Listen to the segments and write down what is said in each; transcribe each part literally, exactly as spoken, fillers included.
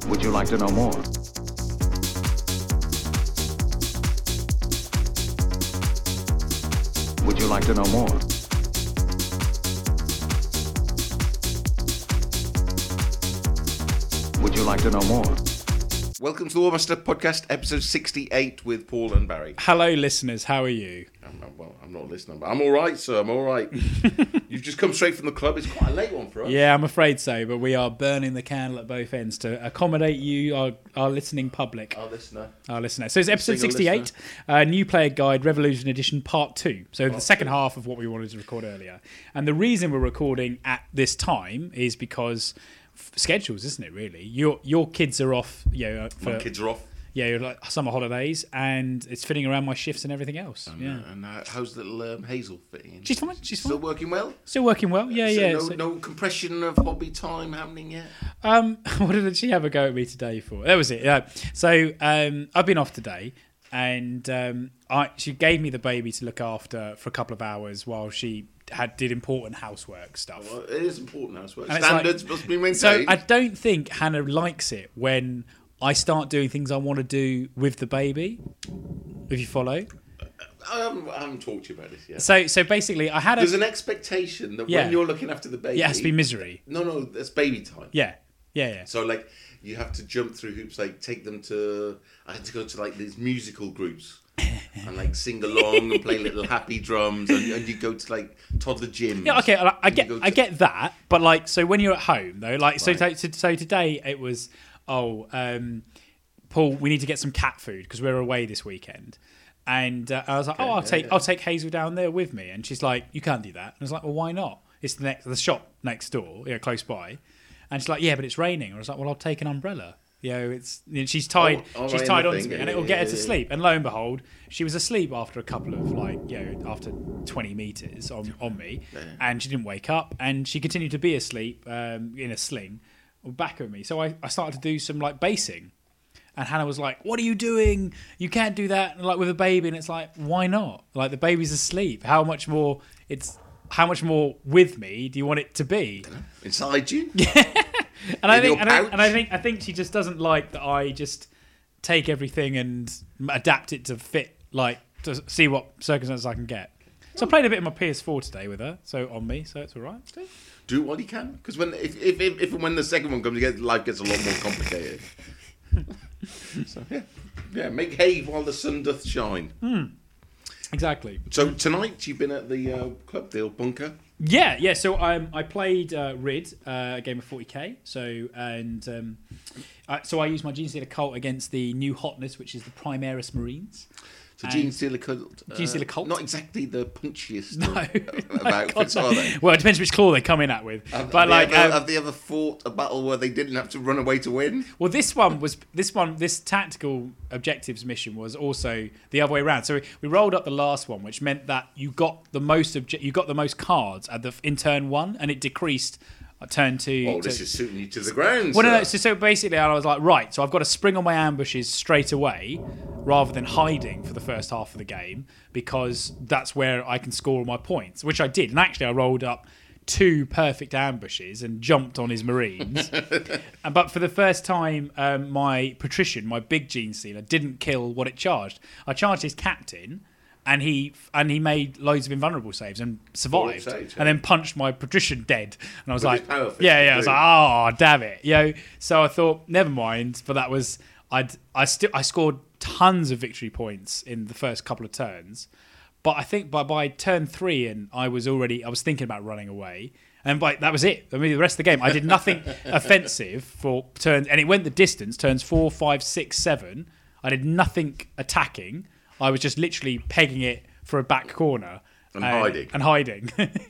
Would you like to know more? Would you like to know more? Would you like to know more? Welcome to the Warmaster Podcast, episode sixty-eight with Paul and Barry. Hello, listeners. How are you? I'm not, well, I'm not a listener, but I'm all right, sir. I'm all right. You've just come straight from the club. It's quite a late one for us. Yeah, I'm afraid so, but we are burning the candle at both ends to accommodate you, our, our listening public. Our listener. Our listener. So it's episode Single sixty-eight, uh, New Player Guide Revolution Edition Part two. So the second half of what we wanted to record earlier. And the reason we're recording at this time is because f- schedules, isn't it, really? Your your kids are off. You know, for, My kids are off. Yeah, you're like summer holidays, and it's fitting around my shifts and everything else. And, yeah. uh, and uh, how's little um, Hazel fitting in? She's fine. She's Still fine. working well? Still working well. Yeah, so yeah. No, So- no compression of hobby time happening yet? Um, what did she have a go at me today for? That was it. Yeah. So um, I've been off today, and um, I she gave me the baby to look after for a couple of hours while she had did important housework stuff. Well, it is important housework. And it's Standards like- must be maintained. So I don't think Hannah likes it when I start doing things I want to do with the baby. If you follow. I haven't, I haven't talked to you about this yet. So so basically, I had a There's an expectation that Yeah. when you're looking after the baby... yeah, it has to be misery. No, no, that's baby time. Yeah, yeah, yeah. So, like, you have to jump through hoops, like, take them to... I had to go to, like, these musical groups and, like, sing along and play little happy drums, and, and you go to, like, toddler gyms. Yeah, okay, I, I And you get, go I to- get that, but like, so when you're at home though, like, so, Right. so, so today it was, oh, um, Paul, we need to get some cat food because we're away this weekend, and uh, I was like, oh, I'll yeah, take, yeah. I'll take Hazel down there with me, and she's like, you can't do that, and I was like, well, why not? It's the next, the shop next door, you know, close by, and she's like, yeah, but it's raining, and I was like, well, I'll take an umbrella. You know, it's you know, she's tied. Oh, oh, she's right, tied the onto thing, me, yeah, and it will yeah, get her yeah, to yeah. sleep. And lo and behold, she was asleep after a couple of like, you know, after twenty meters on, on me, and she didn't wake up, and she continued to be asleep um, in a sling, back of me. So I, I started to do some like basing, and Hannah was like, "What are you doing? You can't do that like with a baby." And it's like, why not? Like the baby's asleep. How much more? It's how much more with me do you want it to be? Inside you? And I In think, your and I, pouch? and I think, I think she just doesn't like that. I just take everything and adapt it to fit, like to see what circumstances I can get. So I played a bit of my P S four today with her, so on me, so it's all right. Do what you can. Because when if, if, if, if and when the second one comes, again, life gets a lot more complicated. So, yeah. Yeah, make hay while the sun doth shine. Exactly. So tonight you've been at the uh, club, the old bunker. Yeah, yeah. So um, I played uh, Rid, uh, a game of forty K. So and um, I, so I used my Gene Stealer Cult against the new hotness, which is the Primaris Marines. So And- Gene Stealer Cult. Uh, Gene Stealer Cult? Not exactly the punchiest No, of, of God, outfits, no. are they? Well, it depends which claw they come in at with. Have, but have like, they ever, um, have they ever fought a battle where they didn't have to run away to win? well, this one was this one. This tactical objectives mission was also the other way around. So we, we rolled up the last one, which meant that you got the most obje- you got the most cards at the in turn one, and it decreased at turn two. Oh, to- this is suiting you to the ground. Well, no, no. sir. So, so basically, I was like, right. So I've got to spring on my ambushes straight away, rather than hiding for the first half of the game, because that's where I can score all my points, which I did. And actually, I rolled up two perfect ambushes and jumped on his marines. and but for the first time, um, my patrician, my big Gene Stealer, didn't kill what it charged. I charged his captain. And he and he made loads of invulnerable saves and survived, saves, yeah. and then punched my patrician dead. And I was With like, his power fist, yeah, yeah. I was too. like, oh, damn it, you know. So I thought, never mind. But that was I'd I still I scored tons of victory points in the first couple of turns, but I think by by turn three, and I was already I was thinking about running away. And by, that was it. I mean, the rest of the game, I did nothing offensive for turns, and it went the distance. Turns four, five, six, seven. I did nothing attacking. I was just literally pegging it for a back corner And hiding. and hiding.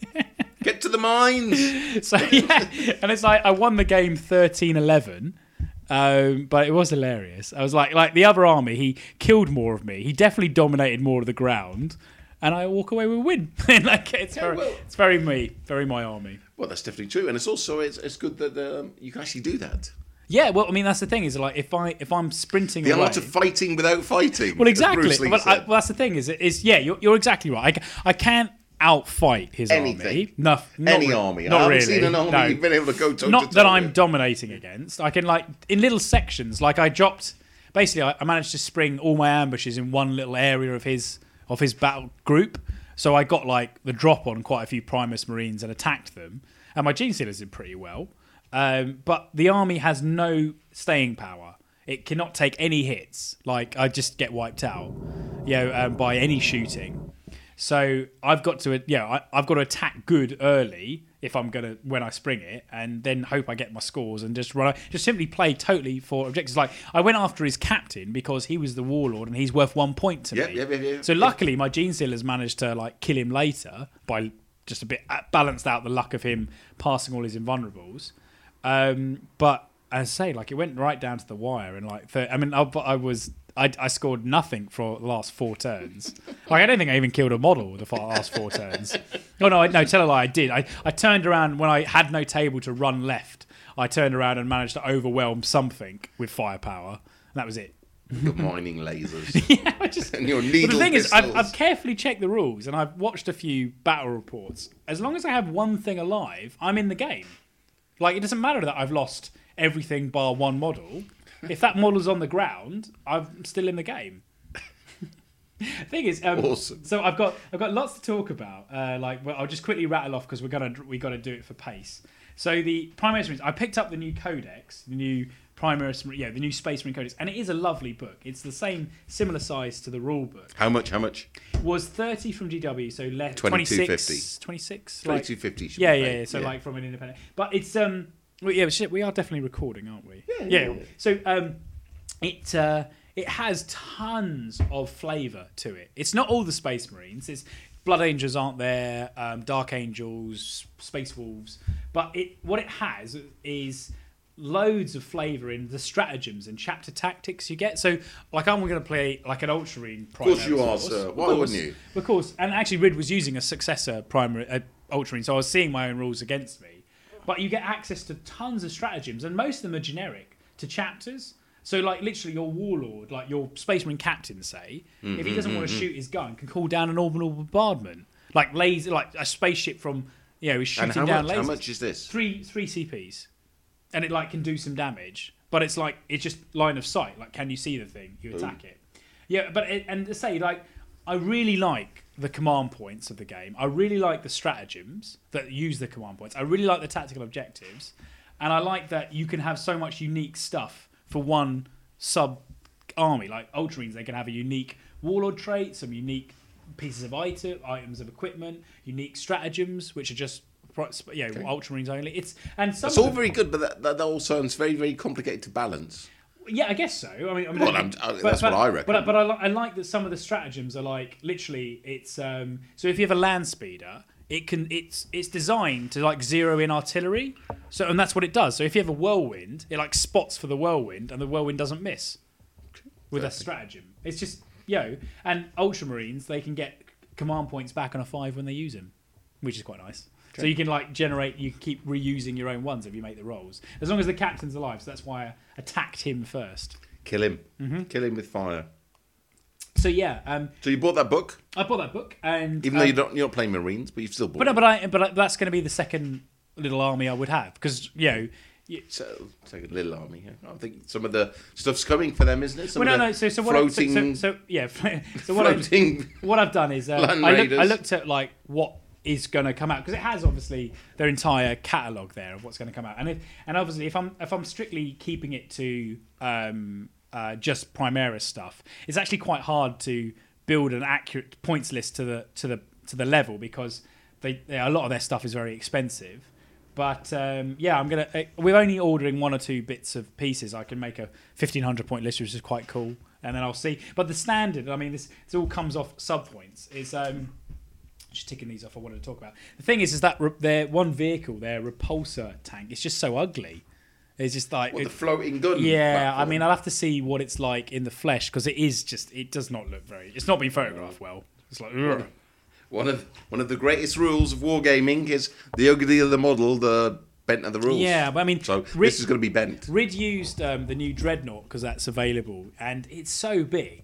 Get to the mines. So yeah, and it's like I won the game thirteen eleven, um, but it was hilarious. I was like, like the other army, he killed more of me. He definitely dominated more of the ground, and I walk away with a win. like it's Yeah, very, well- it's very me, very my army. Well, that's definitely true, and it's also it's, it's good that um, you can actually do that. Yeah, well, I mean that's the thing is like if I if I'm sprinting The away, art of fighting without fighting. well, as exactly. Bruce Lee But I, said. well, that's the thing is is yeah, you're, you're exactly right. I, I can't outfight his Anything. army. No, not Any re- army. Not I haven't really. seen an army no. you've been able to go toe Not to toe that I'm with. dominating against. I can like in little sections. Like I dropped. Basically, I, I managed to spring all my ambushes in one little area of his of his battle group. So I got like the drop on quite a few Primus Marines and attacked them. And my Gene Stealers did pretty well. Um, but the army has no staying power. It cannot take any hits. Like I just get wiped out, you know, um, by any shooting. So I've got to, yeah, I, I've got to attack good early if I'm gonna when I spring it, and then hope I get my scores and just run, just simply play totally for objectives. Like I went after his captain because he was the warlord and he's worth one point to Yep, me. yep, yep, yep. So luckily, my Gene Stealers managed to like kill him later by just a bit balanced out the luck of him passing all his invulnerables. Um, but as I say, like it went right down to the wire, and like th- I mean, I, I was. I, I scored nothing for the last four turns. Like I don't think I even killed a model the last four turns. Oh no, I, no, tell a lie, I did. I, I turned around when I had no table to run left. I turned around and managed to overwhelm something with firepower, and that was it. Your mining lasers. Yeah, I just, And your but needle the thing is, I've, pistols. I've carefully checked the rules and I've watched a few battle reports. As long as I have one thing alive, I'm in the game. Like it doesn't matter that I've lost everything bar one model. If that model's on the ground, I'm still in the game. Thing is, um, Awesome. So I've got I've got lots to talk about. Uh, like, well, I'll just quickly rattle off because we're gonna we got to do it for pace. So the Primaris Marines, I picked up the new Codex, the new Primaris, yeah, the new Space Marine Codex, and it is a lovely book. It's the same, similar size to the rule book. How much? How much? Was thirty from G W, so less twenty-two twenty-six, fifty. twenty-six, Twenty-two fifty. yeah, yeah, yeah. So like from an independent, but it's um, well, yeah, shit, we are definitely recording, aren't we? Yeah, yeah, yeah. So um, it uh, it has tons of flavour to it. It's not all the Space Marines. It's Blood Angels aren't there, um, Dark Angels, Space Wolves, but it what it has is loads of flavour in the stratagems and chapter tactics you get. So, like, I'm going to play like an Ultramarine. Of course you are, sir. Why wouldn't you? Of course. And actually, Rid was using a successor primary uh, Ultramarine, so I was seeing my own rules against me. But you get access to tons of stratagems, and most of them are generic to chapters. So, like, literally, your warlord, like your Space Marine captain, say, Mm-hmm, if he doesn't want to shoot his gun, can call down an orbital bombardment, like laser, like a spaceship from, you know, is shooting And how down much? lasers. How much is this? Three three C Ps, and it like can do some damage, but it's like it's just line of sight. Like, can you see the thing? You attack it. Yeah, but it, and to say like, I really like the command points of the game. I really like the stratagems that use the command points. I really like the tactical objectives, and I like that you can have so much unique stuff for one sub army. Like Ultramarines, they can have a unique warlord trait, some unique pieces of item, items of equipment, unique stratagems, which are just yeah, Okay. Ultramarines only. It's and some It's of all them- very good, but that, that, that all sounds very, very complicated to balance. Yeah, I guess so. I mean, I mean Well, I'm- I- that's what I reckon. But, but I, li- I like that some of the stratagems are like literally. It's um, so if you have a land speeder, it can. It's it's designed to like zero in artillery. So and that's what it does. So if you have a whirlwind, it like spots for the whirlwind, and the whirlwind doesn't miss with a stratagem. It's just yo. And Ultramarines, they can get command points back on a five when they use them, which is quite nice. So you can like generate, you can keep reusing your own ones if you make the rolls, as long as the captain's alive. So that's why I attacked him first. Kill him. Mm-hmm. Kill him with fire. So yeah, um, So you bought that book, I bought that book, and even um, though you're not, you're not playing Marines, but you've still bought but no, it. but I, but I, that's going to be the second little army I would have because you know. You, So, it's like a little army. Yeah. I think some of the stuff's coming for them, isn't it? Some well, no, of the no. So, so what? I, so, floating, so, so yeah. So what? I, floating. what I've done is uh, Land I, look, Raiders. I looked at like what is going to come out because it has obviously their entire catalogue there of what's going to come out, and if, and obviously if I'm if I'm strictly keeping it to um, uh, just Primaris stuff, it's actually quite hard to build an accurate points list to the to the to the level because they, they a lot of their stuff is very expensive. But um, yeah, I'm gonna. Uh, we're only ordering one or two bits of pieces. I can make a fifteen hundred point list, which is quite cool, and then I'll see. But the standard, I mean, this, this all comes off sub points. Is um, just ticking these off. I wanted to talk about. The thing is, is that re- their one vehicle, their repulsor tank, it's just so ugly. It's just like What, it- the floating gun? yeah. platform? I mean, I'll have to see what it's like in the flesh because it is just. It does not look very. It's not been photographed well. It's like. Ugh. One of one of the greatest rules of wargaming is the uglier the model, the bent are the rules. Yeah, but I mean, So Rid- this is going to be bent. Rid used um, the new Dreadnought because that's available, and it's so big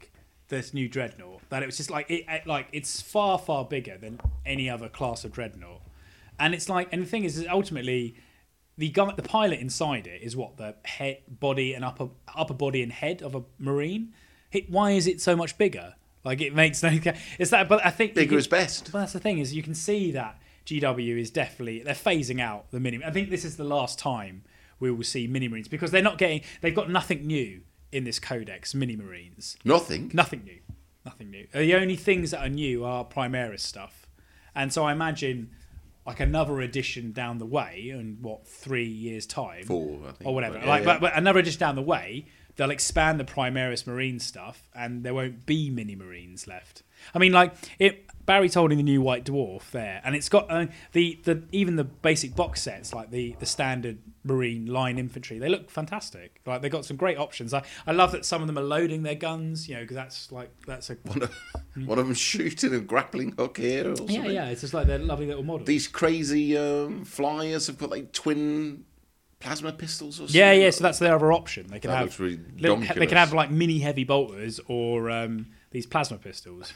this new dreadnought that it was just like it, it like it's far far bigger than any other class of dreadnought, and it's like and the thing is, is ultimately the guy the pilot inside it is what the head body and upper upper body and head of a marine. It, why is it so much bigger? Like it makes no. It's that, but I think Bigger you, is best. But that's the thing is you can see that G W is definitely they're phasing out the mini. I think this is the last time we will see mini marines because they're not getting. They've got nothing new in this codex. Mini marines, Nothing. nothing new, nothing new. The only things that are new are Primaris stuff, and so I imagine like another edition down the way in what three years time, Four, I think, or whatever. but yeah, like, yeah. But, but another edition down the way. They'll expand the Primaris Marine stuff, and there won't be mini Marines left. I mean, like it. Barry's holding the new White Dwarf there, and it's got uh, the the even the basic box sets, like the the standard Marine line infantry. They look fantastic. Like they got some great options. I, I love that some of them are loading their guns. You know, because that's like that's a One of, one of them shooting a grappling hook here or something. yeah yeah. It's just like they're lovely little models. These crazy um, flyers have got like twin plasma pistols or something. yeah yeah. So that's their other option. They can That have looks really little, they donkulous. can have like mini heavy bolters or um, these plasma pistols.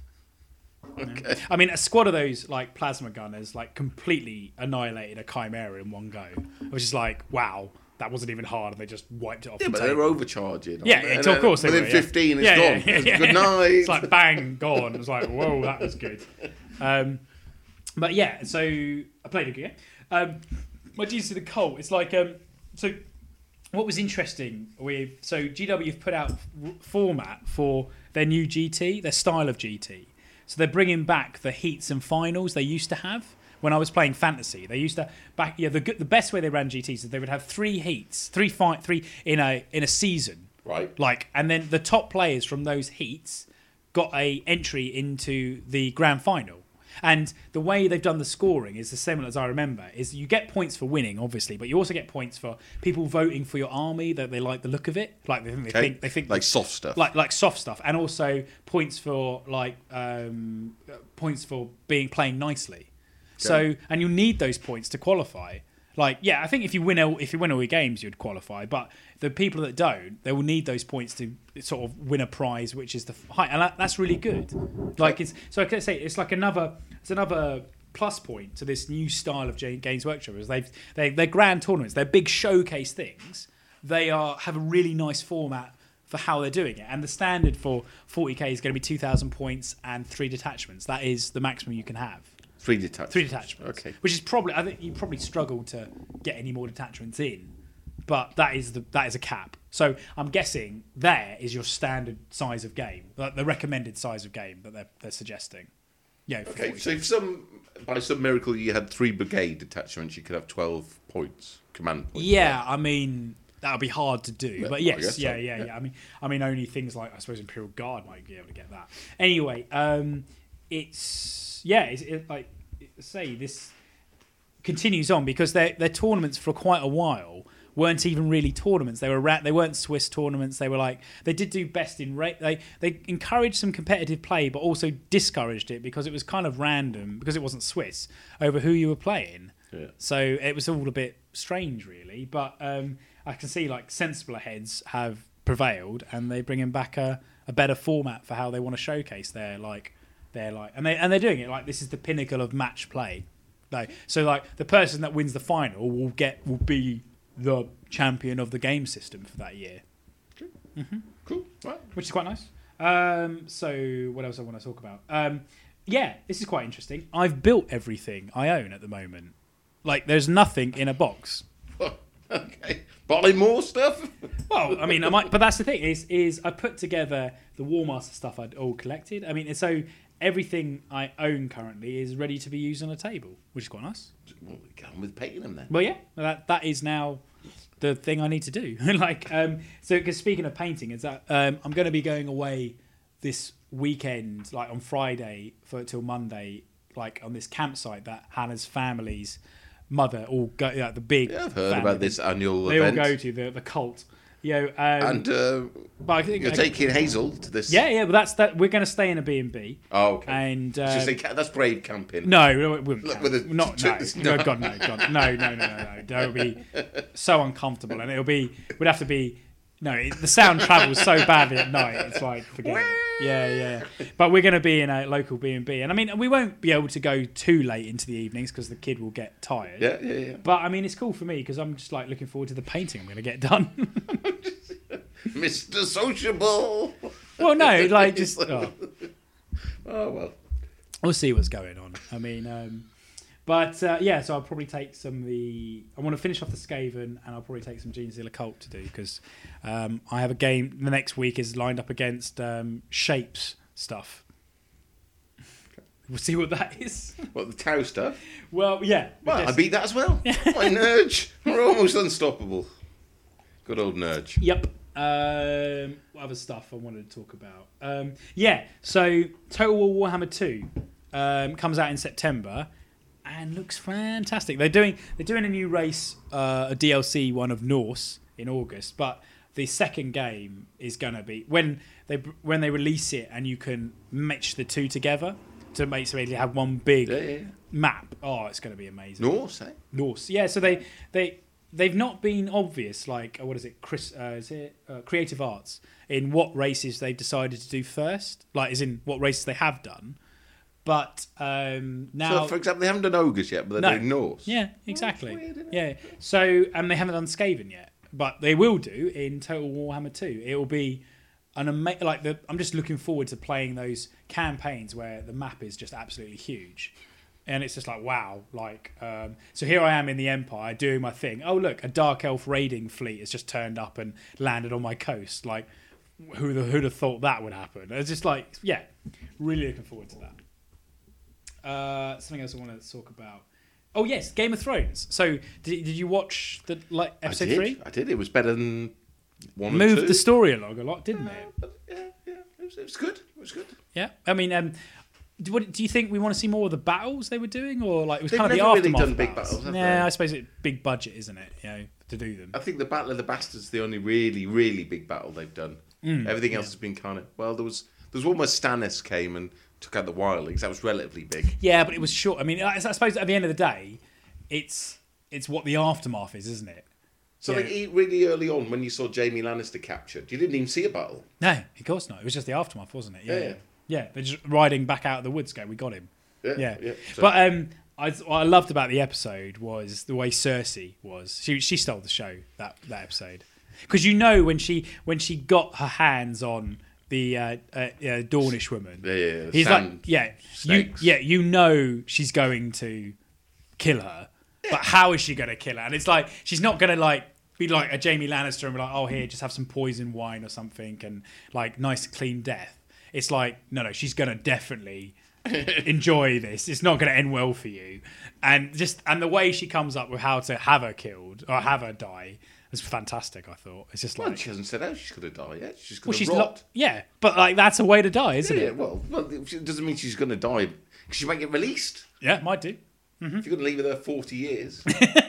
Okay. I mean, a squad of those like plasma gunners like completely annihilated a Chimera in one go. Which is like, wow, that wasn't even hard. They just wiped it off Yeah, the but table. they're overcharging. Yeah, aren't they? yeah, And of then course they Within were, yeah. fifteen, it's Yeah, gone. yeah, yeah, Good yeah. night. It's like bang, gone. It's like, whoa, that was good. Um, but yeah, so I played a game. Um, my G's to the Colt. It's like um, so. What was interesting with so G W have put out f- format for their new G T, their style of G T. So they're bringing back the heats and finals they used to have when I was playing fantasy. They used to back yeah the good- the best way they ran G Ts is they would have three heats, three fight three in a in a season. Right. Like and then the top players from those heats got a entry into the grand final. And the way they've done the scoring is the similar as I remember. Is you get points for winning, obviously, but you also get points for people voting for your army that they like the look of it, like they think they Okay. think, they think Like soft stuff. like like soft stuff, and also points for like um, uh, points for being playing nicely. So and you need those points to qualify. Like yeah, I think if you win all, if you win all your games, you'd qualify. But the people that don't, they will need those points to sort of win a prize, which is the high, and that, that's really good. Like it's so I can say it's like another it's another plus point to this new style of J- Games Workshop. Is they've they they're grand tournaments, they're big showcase things. They are have a really nice format for how they're doing it, and the standard for forty K is going to be two thousand points and three detachments. That is the maximum you can have. Three detachments. Three detachments. Okay. Which is probably I think you probably struggle to get any more detachments in, but that is the that is a cap. So I'm guessing there is your standard size of game, like the recommended size of game that they're they're suggesting. Yeah. for Okay, forty. so if some by some miracle you had three brigade detachments, you could have twelve points, command points. Yeah, I mean that would be hard to do, Yeah, but I yes, guess so, yeah, yeah, yeah. yeah. I mean, I mean, only things like I suppose Imperial Guard might be able to get that. Anyway, um, it's yeah, it's it, like say this continues on because their their tournaments for quite a while weren't even really tournaments. They were ra- they weren't Swiss tournaments. They were like they did do best in rate. They they encouraged some competitive play, but also discouraged it because it was kind of random because it wasn't Swiss over who you were playing. Yeah. So it was all a bit strange, really. But um, I can see like sensibler heads have prevailed, and they're bringing back a, a better format for how they want to showcase their like their like, and they and they're doing it like this is the pinnacle of match play. Like so, like the person that wins the final will get will be the champion of the game system for that year, Cool. Right. which is quite nice. Um, so what else I want to talk about? Um, yeah, this is quite interesting. I've built everything I own at the moment. Like, there's nothing in a box. Okay. Buy more stuff. Well, I mean, I might, but that's the thing is, is I put together the War Master stuff I'd all collected. I mean, and so everything I own currently is ready to be used on a table, which is quite nice. Well, get on with painting them then. Well, yeah, that that is now the thing I need to do. like, um, so because speaking of painting, is that um, I'm going to be going away this weekend, like on Friday for till Monday, like on this campsite that Hannah's family's mother all go, like the big. Yeah, I've heard family, about this annual They event. all go to the the cult. You know, um, And uh, but I think you're I- taking Hazel to this. yeah, yeah, but that's that. We're going to stay in a B and B, Oh, okay. and Should um, say ca- that's brave camping. no, no, it wouldn't Look, count. with a- not no, no. no, God, no, God, no, no, no, no, no. That would be so uncomfortable, and it'll be would have to be no. It, the sound travels so badly at night. It's like forget it. Yeah, yeah. But we're going to be in a local B and B, and I mean, we won't be able to go too late into the evenings because the kid will get tired. Yeah, yeah, yeah. But I mean, it's cool for me because I'm just like looking forward to the painting I'm going to get done. Mister Sociable. Well, no, like just oh, Oh well. we'll see what's going on. I mean, um, but uh, yeah, so I'll probably take some of the. I want to finish off the Skaven, and I'll probably take some Gene Stealer Cult to do because um, I have a game. The next week is lined up against um, Shapes stuff. We'll see what that is. What, the Tau stuff? Well, yeah. Well, I guess- beat that as well. My Nurge. We're almost unstoppable. Good old Nurge. Yep. Um, what other stuff I wanted to talk about? Um, yeah, so Total War Warhammer two um, comes out in September and looks fantastic. They're doing they're doing a new race, uh, a D L C one of Norse in August, but the second game is gonna be when they when they release it and you can match the two together to basically have one big Yeah, yeah, yeah. map. Oh, it's gonna be amazing. Norse, eh? Norse, yeah. So they they they've not been obvious. Like, uh, what is it? Chris, uh, is it uh, Creative Arts in what races they've decided to do first? Like, as in what races they have done. But um, now, So, for example, they haven't done Ogres yet, but they're No. doing Norse. yeah, exactly. weird, isn't it? Yeah. So, and they haven't done Skaven yet, but they will do in Total Warhammer two. It will be an ama- like the. I'm just looking forward to playing those campaigns where the map is just absolutely huge. And it's just like, wow, like, um, so here I am in the Empire doing my thing. Oh, look, a Dark Elf raiding fleet has just turned up and landed on my coast. Like, who the, who'd have thought that would happen? It's just like, yeah, really looking forward to that. Uh, something else I want to talk about. Oh, yes, Game of Thrones. So, did, did you watch the like episode I did. three? I did. It was better than one and Moved two. the story along a lot, didn't it? But yeah, yeah. It was, it was good. It was good. Yeah. I mean, um, do, what, do you think we want to see more of the battles they were doing, or like it was They've kind of the never really aftermath done of big battles? battles, have Yeah, they? I suppose it big budget, isn't it? You know, to do them. I think the Battle of the Bastards is the only really, really big battle they've done. Mm, Everything else has been kind of well. There was there was one where Stannis came and took out the Wildlings. That was relatively big. Yeah, but it was short. I mean, I, I suppose at the end of the day, it's it's what the aftermath is, isn't it? So Yeah. like e- really early on, when you saw Jaime Lannister captured, you didn't even see a battle. No, of course not. It was just the aftermath, wasn't it? Yeah, yeah. Yeah, they're just riding back out of the woods. Go, we got him. Yeah, Yeah, yeah. So- but um, I, what I loved about the episode was the way Cersei was. She she stole the show that that episode because you know when she when she got her hands on the uh, uh, uh, Dornish woman, Yeah, yeah, yeah. he's Sand like, yeah, you snakes. yeah, you know she's going to kill her, but how is she going to kill her? And it's like she's not going to like be like a Jaime Lannister and be like, oh here, just have some poison wine or something and like nice clean death. It's like no, no, she's going to definitely enjoy this. It's not going to end well for you, and just and the way she comes up with how to have her killed or have her die is fantastic. I thought it's just Well, like she hasn't said how she's going to die yet. She's well, going she's to lo- rot. yeah, but like that's a way to die, isn't yeah, it? well, well, it doesn't mean she's going to die because she might get released. Yeah, might do. If you're going to leave her there forty years,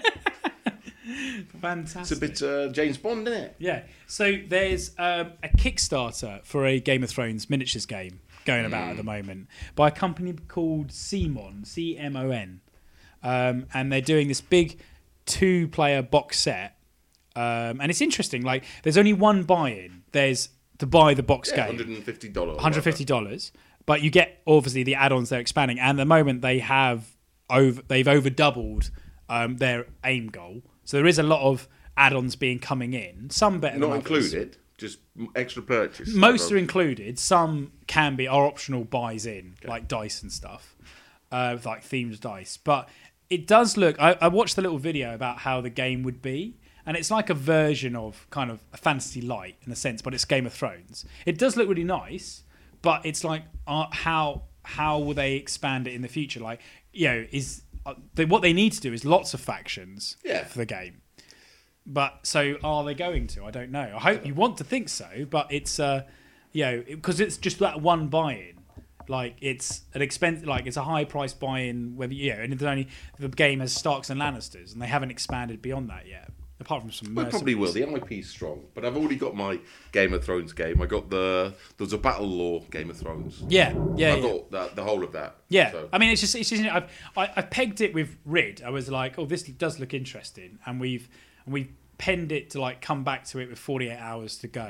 Fantastic. it's a bit uh, James Bond, isn't it? Yeah. So there's um, a Kickstarter for a Game of Thrones miniatures game going about at the moment by a company called Simon, C M O N. Um, and they're doing this big two-player box set. Um, and it's interesting. Like, there's only one buy-in. There's to buy the box Yeah, game. one hundred fifty dollars. one hundred fifty dollars. But you get, obviously, the add-ons they're expanding. And at the moment, they have over they've over doubled um, their aim goal. So there is a lot of add-ons being coming in. Some better Not than others. included, just extra purchase. Most are included. Some can be are optional buys in, like dice and stuff, uh, like themed dice. But it does look. I, I watched the little video about how the game would be, and it's like a version of kind of a Fantasy Light in a sense, but it's Game of Thrones. It does look really nice, but it's like uh, how how will they expand it in the future? Like, you know, is uh, they, what they need to do is lots of factions Yeah. for the game. But so are they going to? I don't know. I hope you want to think so, but it's uh, you know, because it's just that one buy-in. Like it's an expense, like it's a high price buy-in. Whether you know, and it's only the game has Starks and Lannisters, and they haven't expanded beyond that yet. Apart from some, Well, it probably will. mercenaries. The I P's strong, but I've already got my Game of Thrones game. I got the there's a Battle Law Game of Thrones. Yeah, yeah, I yeah. got that, the whole of that. Yeah, So- I mean, it's just, it's just I've I, I pegged it with Rid. I was like, oh, this does look interesting, and we've and we've penned it to like come back to it with forty-eight hours to go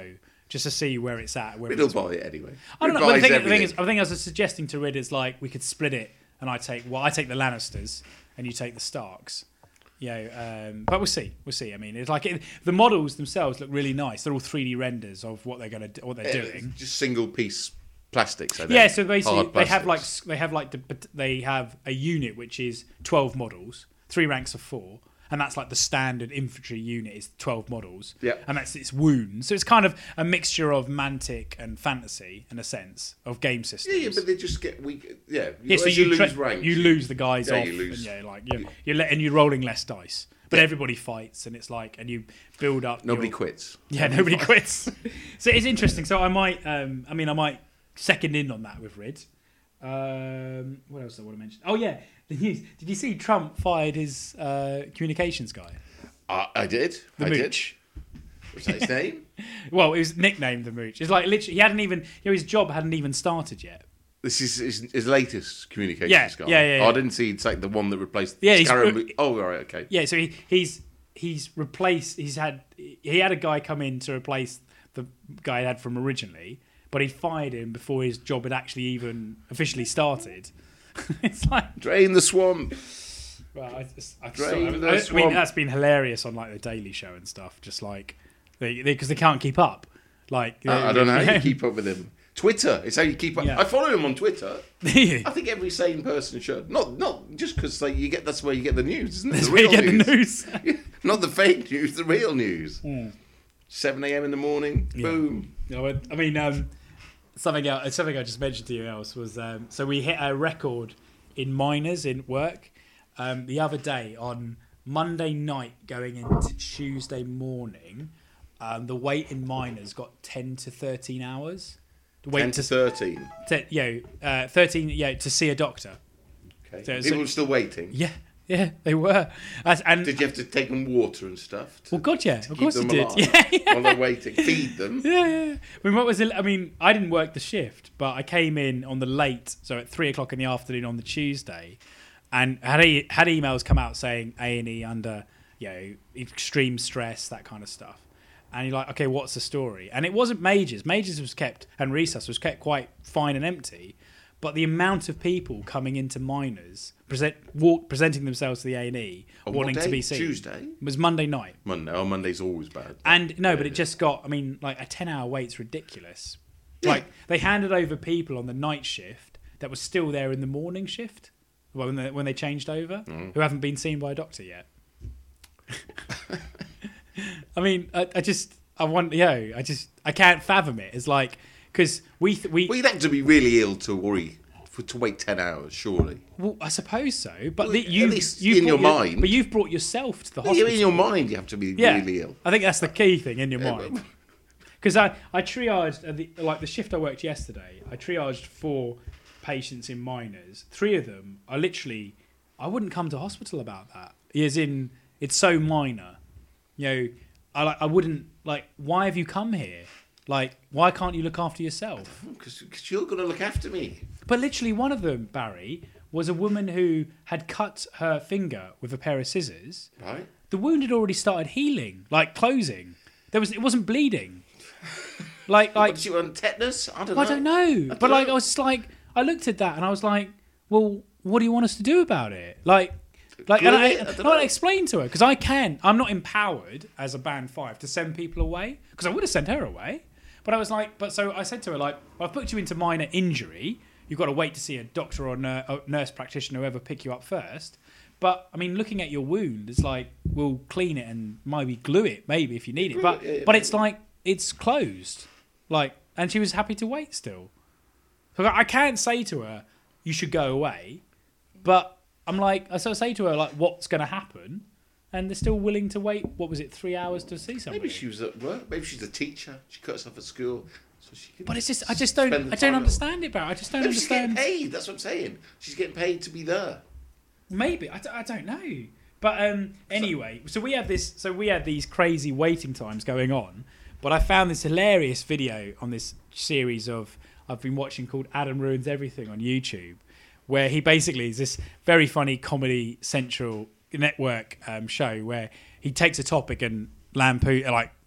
just to see where it's at. Where Rid will it's, buy it anyway. I don't Rid know. But the, buys thing, the everything. thing is, I think I was suggesting to Rid is like we could split it, and I take well, I take the Lannisters, and you take the Starks. Yeah, um, but we'll see. We'll see. I mean, it's like it, the models themselves look really nice. They're all three D renders of what they're gonna, do, what they're Yeah, doing. just single piece plastics. I think. Yeah, so basically Hard they have like plastics. they have like the, they have a unit which is twelve models, three ranks of four, and that's like the standard infantry unit is twelve models. Yeah. and that's its wounds. So it's kind of a mixture of Mantic and fantasy in a sense of game systems. Yeah, yeah, but they just get weak. Yeah, Yeah, so as you, you, tra- lose ranks. you lose the guys Yeah, off, you lose. and yeah, like you're, you're letting you're rolling less dice, but Yeah. everybody fights, and it's like, and you build up. Nobody your, quits. Yeah, nobody quits. So it's interesting. So I might, um, I mean, I might second in on that with Rid. Um, what else do I want to mention? Oh yeah, the news. Did you see Trump fired his uh, communications guy, Uh, I did. the I Mooch? did. Was that his name? Well, it was nicknamed the Mooch. It's like literally, he hadn't even, you know, his job hadn't even started yet. This is his, his latest communications Yeah, guy. yeah, yeah, Oh, I yeah. didn't see it's like the one that replaced. Yeah, he's- Scaramou- oh, all right, okay. Yeah, so he, he's he's replaced. He's had he had a guy come in to replace the guy he had from originally, but he fired him before his job had actually even officially started. It's like, Drain the swamp. well, I, just, I, Drain I, the I mean, swamp. that's been hilarious on like the Daily Show and stuff. Just like they because they, they can't keep up. Like I, I don't know how you keep up with him. Twitter. It's how you keep up. Yeah. I follow him on Twitter. keep. I think every sane person should. Not not just because like you get that's where you get the news, isn't it? That's the where you real get the news. Not the fake news, the real news. Mm. seven a.m. in the morning. Boom. No, I I mean, um, something else, something I just mentioned to you else was um, so we hit a record in minors in work um, the other day on Monday night going into Tuesday morning. Um, the wait in minors got ten to thirteen hours. The wait ten to thirteen. to, you know, uh, thirteen, yeah, to see a doctor. Okay. So- People so- were still waiting. Yeah, yeah, they were. As, and Did you have to take them water and stuff? To, well, God, yeah, to of keep course you them did. alive Yeah, yeah. While they're waiting, feed them. Yeah, yeah. I mean, what was it? I mean, I didn't work the shift, but I came in on the late, so at three o'clock in the afternoon on the Tuesday, and had e- had emails come out saying A and E under, you know, extreme stress, that kind of stuff. And you're like, okay, what's the story? And it wasn't Majors. Majors was kept, and Resus was kept quite fine and empty. But the amount of people coming into minors, present, walk, presenting themselves to the A and E, On wanting what to day? be seen, Tuesday? was Monday night. Monday. Oh, Monday's always bad. And no, but Yeah. it just got, I mean, like a ten hour wait's ridiculous. Yeah. Like they handed over people on the night shift that were still there in the morning shift well, when they, when they changed over, Mm. who haven't been seen by a doctor yet. I mean, I, I just, I want, yo, I just, I can't fathom it. It's like, because we, th- we, Well, you'd have to be really ill to worry for, to wait ten hours, surely. well, I suppose so, but Well, the, at you, least you've in your brought mind. but you've brought yourself to the Yeah, hospital. in your mind, you have to be Yeah, really ill. I think that's the key thing in your Yeah, mind. Because I, I triaged, uh, the, like the shift I worked yesterday, I triaged four patients in minors. Three of them are literally, I wouldn't come to hospital about that. As in, it's so minor. You know, I, like, I wouldn't, like, why have you come here? Like, why can't you look after yourself? Because you're going to look after me. But literally one of them, Barry, was a woman who had cut her finger with a pair of scissors. Right? The wound had already started healing, like closing. There was, it wasn't bleeding. Like, Like, like, what, did you want tetanus? I don't I know. don't know. I But don't like, know. I was just like, I looked at that and I was like, well, what do you want us to do about it? Like, like, and Glue I, it? I I, don't I know. explained to her because I can. I'm not empowered as a band five to send people away because I would have sent her away. But I was like, but so I said to her like, well, I've booked you into minor injury. You've got to wait to see a doctor or ner- or nurse practitioner, whoever pick you up first. But I mean, looking at your wound, it's like we'll clean it and maybe glue it, maybe if you need it. But Yeah, yeah, but yeah. it's like it's closed, like, and she was happy to wait still. So I can't say to her, you should go away. But I'm like, so I say to her, like, what's going to happen? And they're still willing to wait, what was it, three hours to see somebody? Maybe she was at work. Maybe she's a teacher. She cut herself at school. So she can But it's just, I just don't, spend the I time don't at- understand it, Barry. I just don't Maybe she's getting understand. paid. That's what I'm saying. She's getting paid to be there. Maybe I, d- I don't know. But um, anyway, so we have this. So we had these crazy waiting times going on. But I found this hilarious video on this series of I've been watching called Adam Ruins Everything on YouTube, where he basically is this very funny Comedy Central network um, show where he takes a topic and lampoon like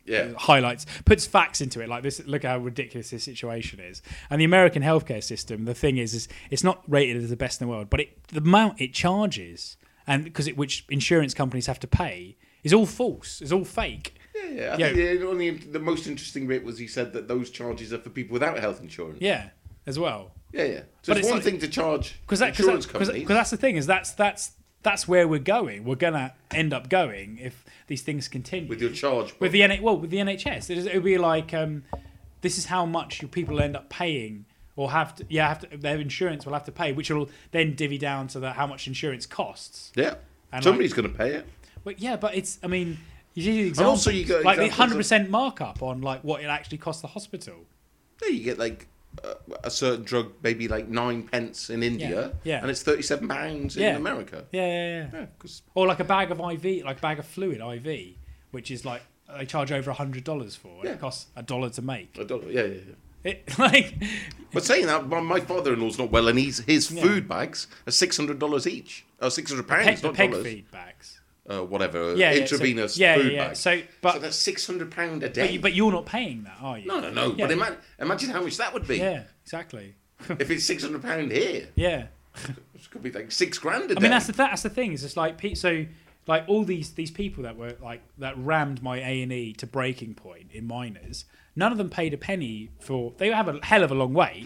Yeah. highlights, puts facts into it like this. Look how ridiculous this situation is. And the American healthcare system, the thing is, is it's not rated as the best in the world, but it, the amount it charges, and because it, which insurance companies have to pay, is all false. It's all fake. Yeah, yeah. I Yeah. think the, only, the most interesting bit was he said that those charges are for people without health insurance. Yeah, as well. Yeah, yeah. So But it's, it's one like- thing to charge Because that, insurance cause that, companies. cause that's the thing is that's that's that's where we're going. We're gonna end up going if these things continue with your charge book. with the N H well with the N H S. It would be like um, this is how much your people end up paying or have to yeah have to, their insurance will have to pay, which will then divvy down to the how much insurance costs. Yeah. And Somebody's going to pay it. But yeah, but it's I mean you see the example, also you got like the examples hundred of- percent markup on like what it actually costs the hospital. Yeah, you get like uh, a certain drug, maybe like nine pence in India, yeah. and it's thirty-seven pounds Yeah. in America. Yeah, yeah, yeah. Yeah, because Or like a bag of I V, like a bag of fluid I V, which is like they charge over a hundred dollars for. And Yeah. It costs a dollar to make. I don't know. Yeah, yeah, yeah. It like But saying that, my, my father-in-law's not well, and he's, his Yeah. food bags are six hundred dollars each. Oh, six hundred pounds, peg, the not peg dollars. feed bags. Uh, whatever. Yeah, yeah, intravenous so, yeah, food yeah, yeah. bags. So, but so that's six hundred pound a but, day. you, but you're not paying that, are you? no, no, no. Yeah. But ima- imagine how much that would be Yeah, exactly. if it's six hundred pound here. Yeah. It could be like six grand a day. I mean, that's the th- that's the thing. Is it's like pe- so like all these these people that were like that rammed my A and E to breaking point in minors. None of them paid a penny for. They have a hell of a long wait,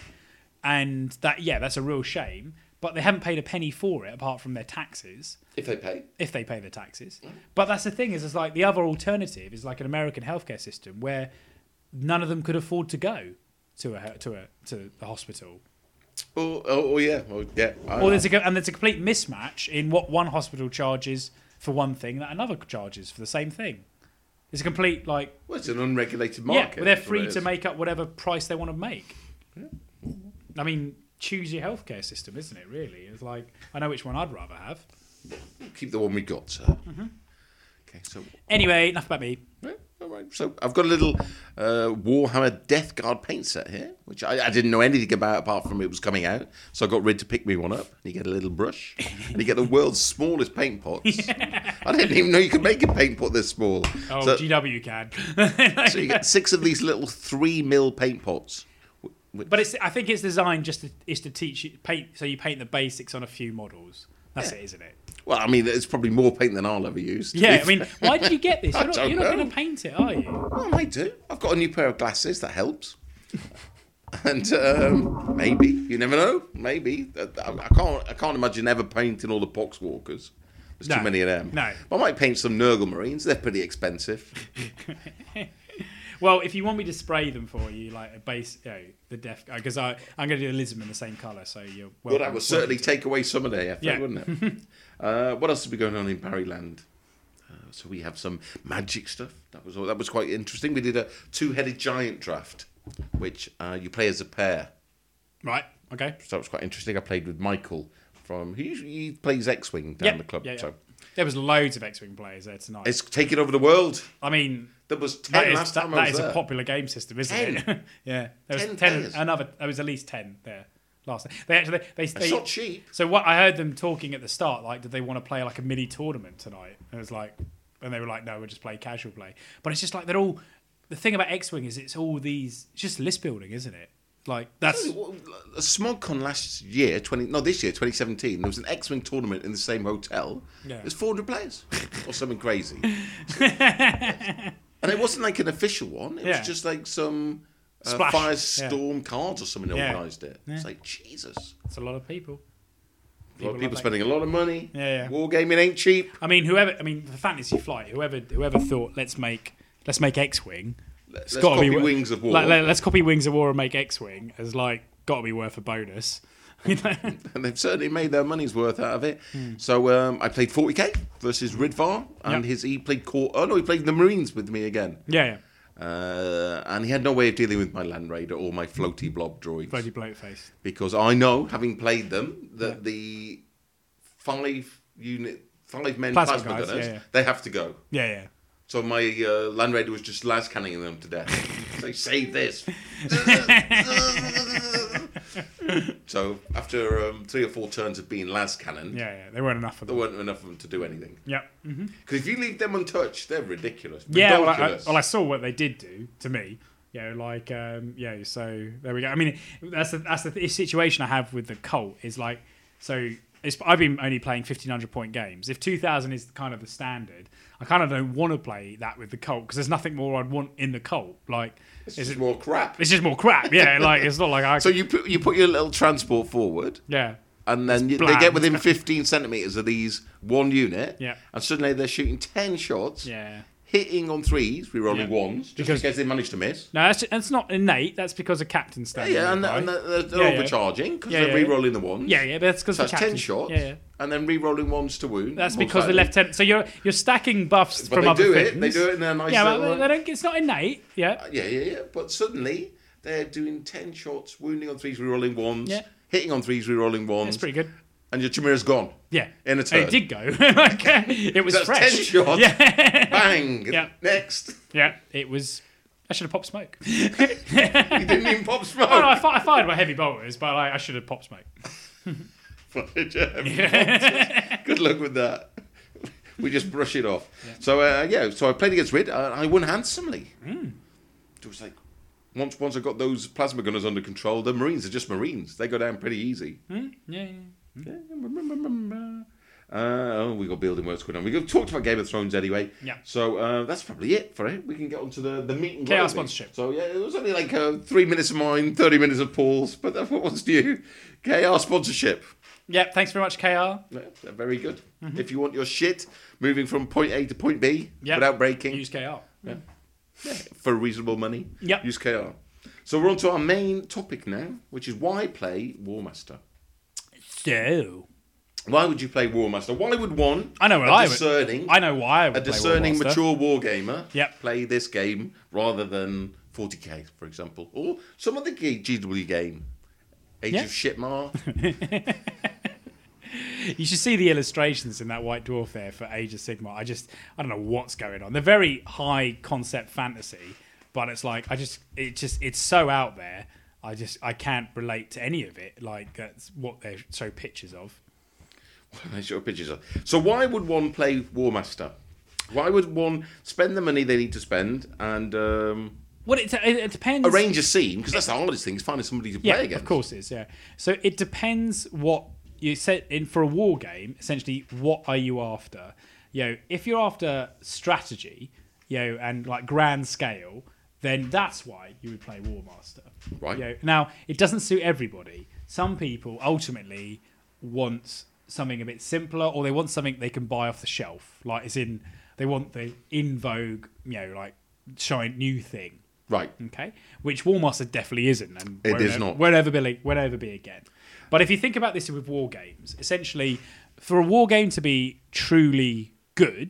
and that yeah, that's a real shame. But they haven't paid a penny for it apart from their taxes, if they pay. if they pay their taxes. But that's the thing is, it's like the other alternative is like an American healthcare system where none of them could afford to go to a to a to the hospital. Oh, oh, oh yeah. Oh, yeah. I Or there's a, and there's a complete mismatch in what one hospital charges for one thing that another charges for the same thing. It's a complete like well, it's an unregulated yeah, market. but they're that's what free it to is. make up whatever price they want to make. I mean, choose your healthcare system, isn't it? Really, it's like I know which one I'd rather have. Keep the one we got, sir. Mm-hmm. Okay, so Anyway, enough about me. yeah, all right. So I've got a little uh, Warhammer Death Guard paint set here, which I, I didn't know anything about apart from it was coming out. So I got Rid to pick me one up. You get a little brush, and you get the world's smallest paint pots. I didn't even know you could make a paint pot this small. Oh, so, G W can. so you get six of these little three mil paint pots. Wh- But it's I think it's designed just to, is to teach you paint. So you paint the basics on a few models. That's Yeah. it, isn't it? Well, I mean, it's probably more paint than I'll ever use. to Yeah, be I mean, fair. why did you get this? I You're not, don't you're not know. going to paint it, are you? Well, I might do. I've got a new pair of glasses. That helps. And um, maybe you never know. Maybe I, I can't. I can't imagine ever painting all the poxwalkers. There's No. too many of them. No. But I might paint some Nurgle Marines. They're pretty expensive. Well, if you want me to spray them for you, like a base, you know, the death, because I I'm going to do the Lism in the same colour, so you're Well, welcome. that would certainly welcome to- take away some of their effort, Yeah. wouldn't it? uh, what else has been going on in Barryland? Uh, so we have some magic stuff. That was all. That was quite interesting. We did a two-headed giant draft, which uh, you play as a pair. Right. Okay. So that was quite interesting. I played with Michael from he, he plays X-wing down Yeah, the club. yeah, yeah. So There was loads of X-wing players there tonight. it's taking over the world. I mean, There was ten that is, last that, time I that was is there. a popular game system, isn't Ten. it? Yeah. There was Ten ten. players. Another. There was at least ten there last night. They actually they, they, That's not cheap. So what I heard them talking at the start, like, did they want to play like a mini tournament tonight? And it was like, and they were like, no, we'll just play casual play. But it's just like they're all. The thing about X-wing is it's all these. It's just list building, isn't it? Like that's A SmogCon last year, twenty no this year, twenty seventeen. There was an X-wing tournament in the same hotel. Yeah. There's four hundred players or something crazy, and it wasn't like an official one. It Yeah. was just like some uh, Splash. Firestorm cards or something Yeah. organised it. Yeah. It's like Jesus. it's a lot of people. A lot of love people that. spending a lot of money. Yeah, yeah. Wargaming ain't cheap. I mean, whoever. I mean, the Fantasy Flight. Whoever. Whoever thought let's make let's make X-wing. Let's It's gotta copy wo- Wings of War. Like, let, let's copy Wings of War and make X-wing. As like got to be worth a bonus. You know? And they've certainly made their money's worth out of it. Hmm. So um, I played forty K versus Ridvar, and Yep. his he played core. Oh no, he played the Marines with me again. Yeah, yeah. Uh, and he had no way of dealing with my Land Raider or my floaty blob droids. Bloody bloat face. Because I know, having played them, that the five unit, five men Plasma plasma, guys, gunners, yeah, yeah. they have to go. Yeah, yeah. So my uh, Land Raider was just las canning them to death. So save this. So after um, three or four turns of being las cannon, Yeah, yeah, there weren't enough of there them. weren't enough of them to do anything. Yeah. Mm-hmm. Because if you leave them untouched, they're ridiculous. Yeah, well I, I, Ridiculous. well, I saw what they did do to me. You know, like, um, yeah, so there we go. I mean, that's the, that's the situation I have with the Colt is like, so it's, I've been only playing fifteen hundred point games. If two thousand is kind of the standard, I kind of don't want to play that with the Colt because there's nothing more I'd want in the Colt. Like, It's is just it, more crap. it's just more crap. Yeah, like, it's not like I. So you put you put your little transport forward, yeah. and then you, they bland. get within fifteen centimeters of these one unit, Yeah. and suddenly they're shooting ten shots, Yeah. hitting on threes, re-rolling Yeah. ones, just Because- in case they manage to miss. No, that's, that's not innate. That's because of captain Yeah, standing. yeah, and, nearby. and they're, they're Yeah, yeah. overcharging because Yeah, they're yeah. re-rolling the ones. Yeah, yeah, but that's because So the that's captain. ten shots, Yeah, yeah. and then re-rolling ones to wound. That's most because the likely. lieutenant. So you're you're stacking buffs But from they other do things. it. They do it in a nice Yeah, little. but they, they don't. It's not innate. Yeah. Yeah, yeah, yeah. But suddenly they're doing ten shots, wounding on threes, re-rolling ones, Yeah. hitting on threes, re-rolling ones, It's pretty good. and your Chimera's gone. Yeah. In a And turn. it did go. Like, uh, it was That's fresh. ten shots. Yeah. Bang. Yeah. Next. Yeah. It was. I should have popped smoke. You didn't even pop smoke. Oh, no, I, fi- I fired my heavy bolters, but I, I should have popped smoke. Good luck with that. We just brush it off. So uh, yeah, so I played against Rid. Uh, I won handsomely. Mm. It was like once once I got those plasma gunners under control, the Marines are just Marines. They go down pretty easy. Hmm? Yeah, yeah. Uh, oh, we got building works going on. We talked about Game of Thrones anyway. Yeah. So uh, that's probably it for it. We can get on to the, the meat and K R gravy. sponsorship. So yeah, it was only like uh, three minutes of mine, thirty minutes of Paul's, but that's what was due. K R sponsorship. Yeah, thanks very much, K R. Yeah, they're very good. If you want your shit moving from point A to point B Yeah. without breaking, Use K R. yeah, for reasonable money, Yep. use K R. So we're on to our main topic now, which is why play War Master. So, Why would you play War Master? Why would one I know what a I would. discerning, I know why I would a play discerning, War Master. mature war gamer Yep. play this game rather than forty K, for example, or some other G W game, Age Yeah. of Shitmar. You should see the illustrations in that White Dwarf there for Age of Sigmar. I just, I don't know what's going on. They're very high concept fantasy, but it's like, I just, it just, it's so out there. I just, I can't relate to any of it. Like, that's what they show pictures of. They show pictures of. So why would one play War Master? Why would one spend the money they need to spend and um, Well, it, it, it depends. arrange a scene? Because that's the hardest thing, is finding somebody to play Yeah, against. of course it is, yeah. So it depends what you set in for a war game. Essentially, what are you after? You know, if you're after strategy, you know, and like grand scale, then that's why you would play War Master. Right. You know, now, it doesn't suit everybody. Some people ultimately want something a bit simpler, or they want something they can buy off the shelf. Like, it's in, they want the in vogue, you know, like shine new thing. Right. Okay, which War Master definitely isn't, and It won't is ever- not. Won't ever be, won't ever be again. But if you think about this with war games, essentially, for a war game to be truly good,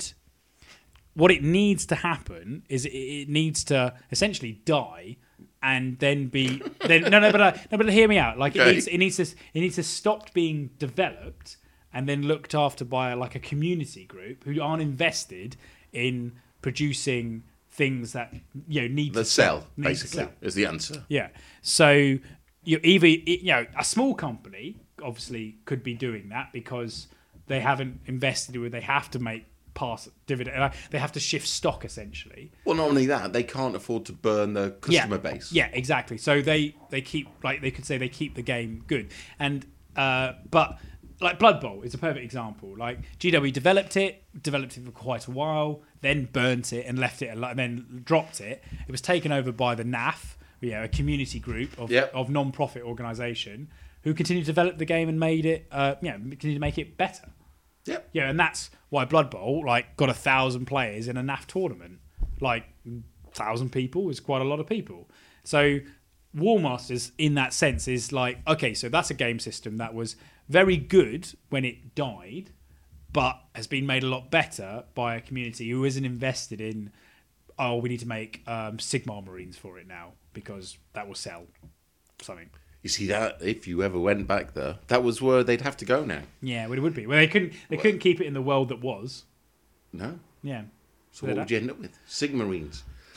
what it needs to happen is it, it needs to essentially die, and then be then no no but uh, no but hear me out. Like Okay. it needs it needs to it needs to stop being developed and then looked after by like a community group who aren't invested in producing things that you know need The to sell, need to basically, sell. is the answer. Yeah. So you either you know a small company obviously could be doing that because they haven't invested in it. They have to make pass dividend. uh, They have to shift stock essentially. Well, not only that, they can't afford to burn the customer yeah. base. Yeah, exactly. So they they keep like they could say they keep the game good. And uh, but like Blood Bowl is a perfect example. Like G W developed it, developed it for quite a while, then burnt it and left it, al- and then dropped it. It was taken over by the N A F, you know, a community group of Yep. of non-profit organisation who continued to develop the game and made it, uh, you know, continued to make it better. Yep. Yeah, and that's why Blood Bowl like got a thousand players in a N A F tournament. Like thousand people is quite a lot of people. So War Masters, in that sense, is like okay, so that's a game system that was very good when it died, but has been made a lot better by a community who isn't invested in. Oh, we need to make um, Sigmar Marines for it now because that will sell something. You see that if you ever went back there, that was where they'd have to go now. Yeah, well, it would be. Well, they couldn't. They Well- couldn't keep it in the world that was. No. Yeah. So They'd what have- would you end up with? Sigmarines.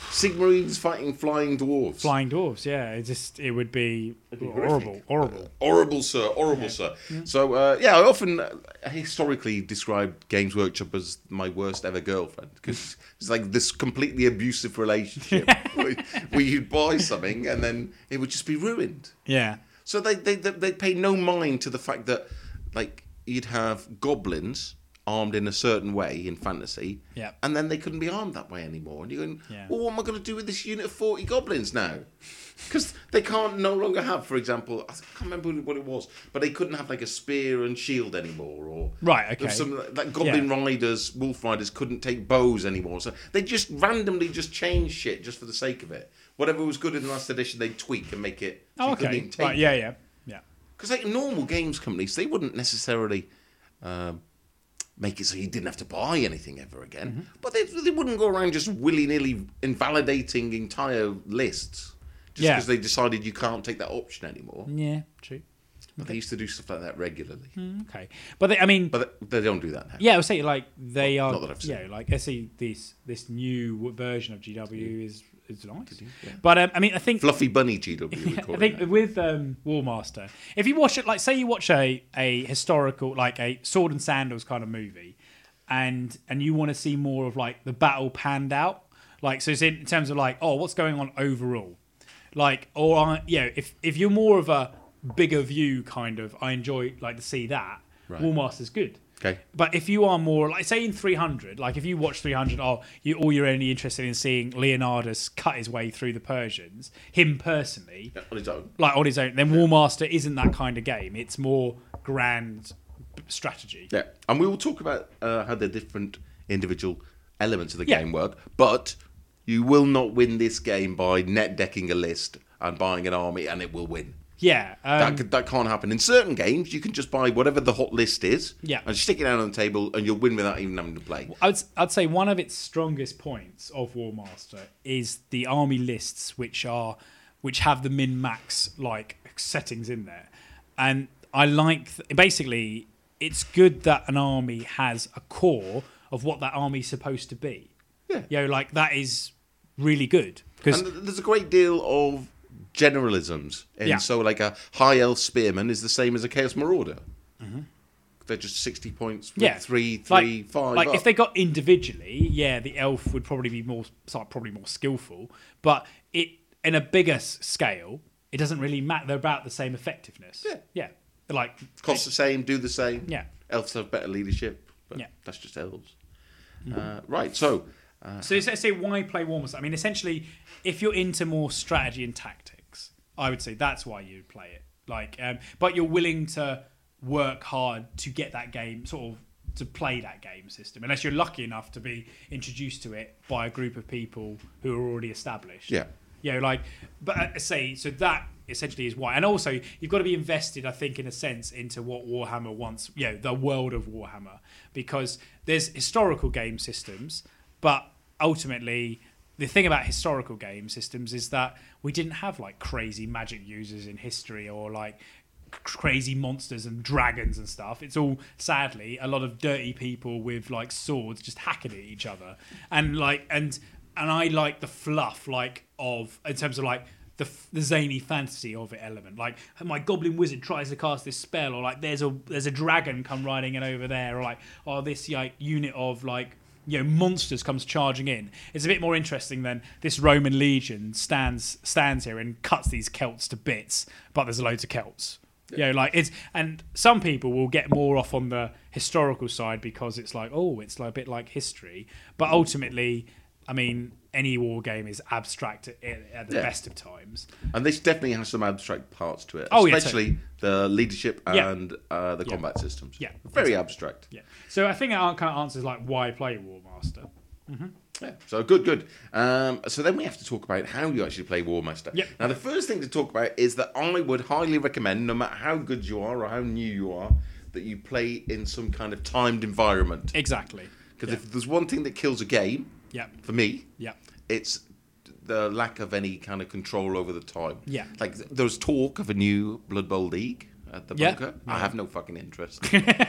Sigmarines fighting flying dwarves. Flying dwarves, yeah. It just it would be, be horrible, horrific. horrible. Uh, horrible, sir. Horrible, sir. So, uh, yeah, I often uh, historically describe Games Workshop as my worst ever girlfriend because it's like this completely abusive relationship where, where you'd buy something and then it would just be ruined. Yeah. So they they they, they pay no mind to the fact that like you'd have goblins armed in a certain way in fantasy, Yeah. and then they couldn't be armed that way anymore. And you're going, Yeah. well, what am I going to do with this unit of forty goblins now? Because they can't no longer have, for example, I can't remember what it was, but they couldn't have like a spear and shield anymore, or Right, okay. Some like goblin Yeah. riders, wolf riders couldn't take bows anymore. So they just randomly just change shit just for the sake of it. Whatever was good in the last edition, they'd tweak and make it. So Oh, you couldn't okay. even take Right, it. yeah, yeah, yeah. Because like normal games companies, they wouldn't necessarily um, make it so you didn't have to buy anything ever again. Mm-hmm. But they, they wouldn't go around just willy-nilly invalidating entire lists just Yeah. because they decided you can't take that option anymore. Yeah, true. But they used to do stuff like that regularly. Mm, okay. But they, I mean, But they they don't do that now. yeah, I would say like they are. Not that I've seen. Yeah, like I see this this new version of G W is is nice. Yeah. But um, I mean, I think Fluffy Bunny G W, we call I think it now. with um, Warmaster, if you watch it, like say you watch a, a historical, like a sword and sandals kind of movie, and and you want to see more of like the battle panned out, like so it's in terms of like, oh, what's going on overall, like or I, you know, if if you're more of a bigger view kind of, I enjoy like to see that. Right. Warmaster's good. Okay. But if you are more like say in three hundred, like if you watch three hundred, oh, you all you're only interested in seeing Leonidas cut his way through the Persians, him personally, Yeah, on its own. like on his own, then Warmaster isn't that kind of game. It's more grand strategy. Yeah, and we will talk about uh, how the different individual elements of the Yeah. game work, but you will not win this game by net decking a list and buying an army and it will win. Yeah, um, That, could, that can't happen. In certain games, you can just buy whatever the hot list is Yeah. and stick it down on the table and you'll win without even having to play. I'd, I'd say one of its strongest points of Warmaster is the army lists, which are which have the min max like settings in there, and I like th- basically it's good that an army has a core of what that army's supposed to be. Yeah. You know, like that is really good because And there's a great deal of generalisms. And Yeah. so, like, a high elf spearman is the same as a chaos marauder. They're just sixty points with Yeah. three, like, three, five. like up. if they got individually, yeah, the elf would probably be more sorry, probably more skillful, but it in a bigger s- scale, it doesn't really matter. They're about the same effectiveness. Yeah. yeah, They're like Cost the same, do the same. Yeah. Elves have better leadership, but Yeah. that's just elves. Uh, right, so So let's say why play Warmaster? I mean, essentially, if you're into more strategy and tactics, I would say that's why you'd play it. Like, um, but you're willing to work hard to get that game, sort of to play that game system, unless you're lucky enough to be introduced to it by a group of people who are already established. Yeah. You know, like, but uh, say so that essentially is why, and also you've got to be invested, I think, in a sense, into what Warhammer wants. You know, the world of Warhammer, because there's historical game systems, but ultimately the thing about historical game systems is that we didn't have like crazy magic users in history or like c- crazy monsters and dragons and stuff. It's all sadly a lot of dirty people with like swords just hacking at each other, and like and and I like the fluff like of in terms of like the, the zany fantasy of it element. Like my goblin wizard tries to cast this spell, or like there's a there's a dragon come riding in over there, or like oh this like unit of like you know monsters comes charging in. It's a bit more interesting than this Roman legion stands stands here and cuts these Celts to bits, but there's loads of Celts. You know, like it's and some people will get more off on the historical side because it's like oh it's like a bit like history, but ultimately I mean any war game is abstract at, at the Yeah. best of times. and this definitely has some abstract parts to it, Oh, yeah, especially the leadership Yeah. and uh, the Yeah. combat systems. Yeah, Very abstract. Yeah, so I think that kind of answers like why play Warmaster. Yeah, so good, good. Um, so then we have to talk about how you actually play Warmaster. Yep. Now, the first thing to talk about is that I would highly recommend, no matter how good you are or how new you are, that you play in some kind of timed environment. Exactly. Because yeah. if there's one thing that kills a game, yeah, for me, yeah, it's the lack of any kind of control over the time. Yeah. Like, th- there was talk of a new Blood Bowl League at the Yeah. bunker. I have no fucking interest.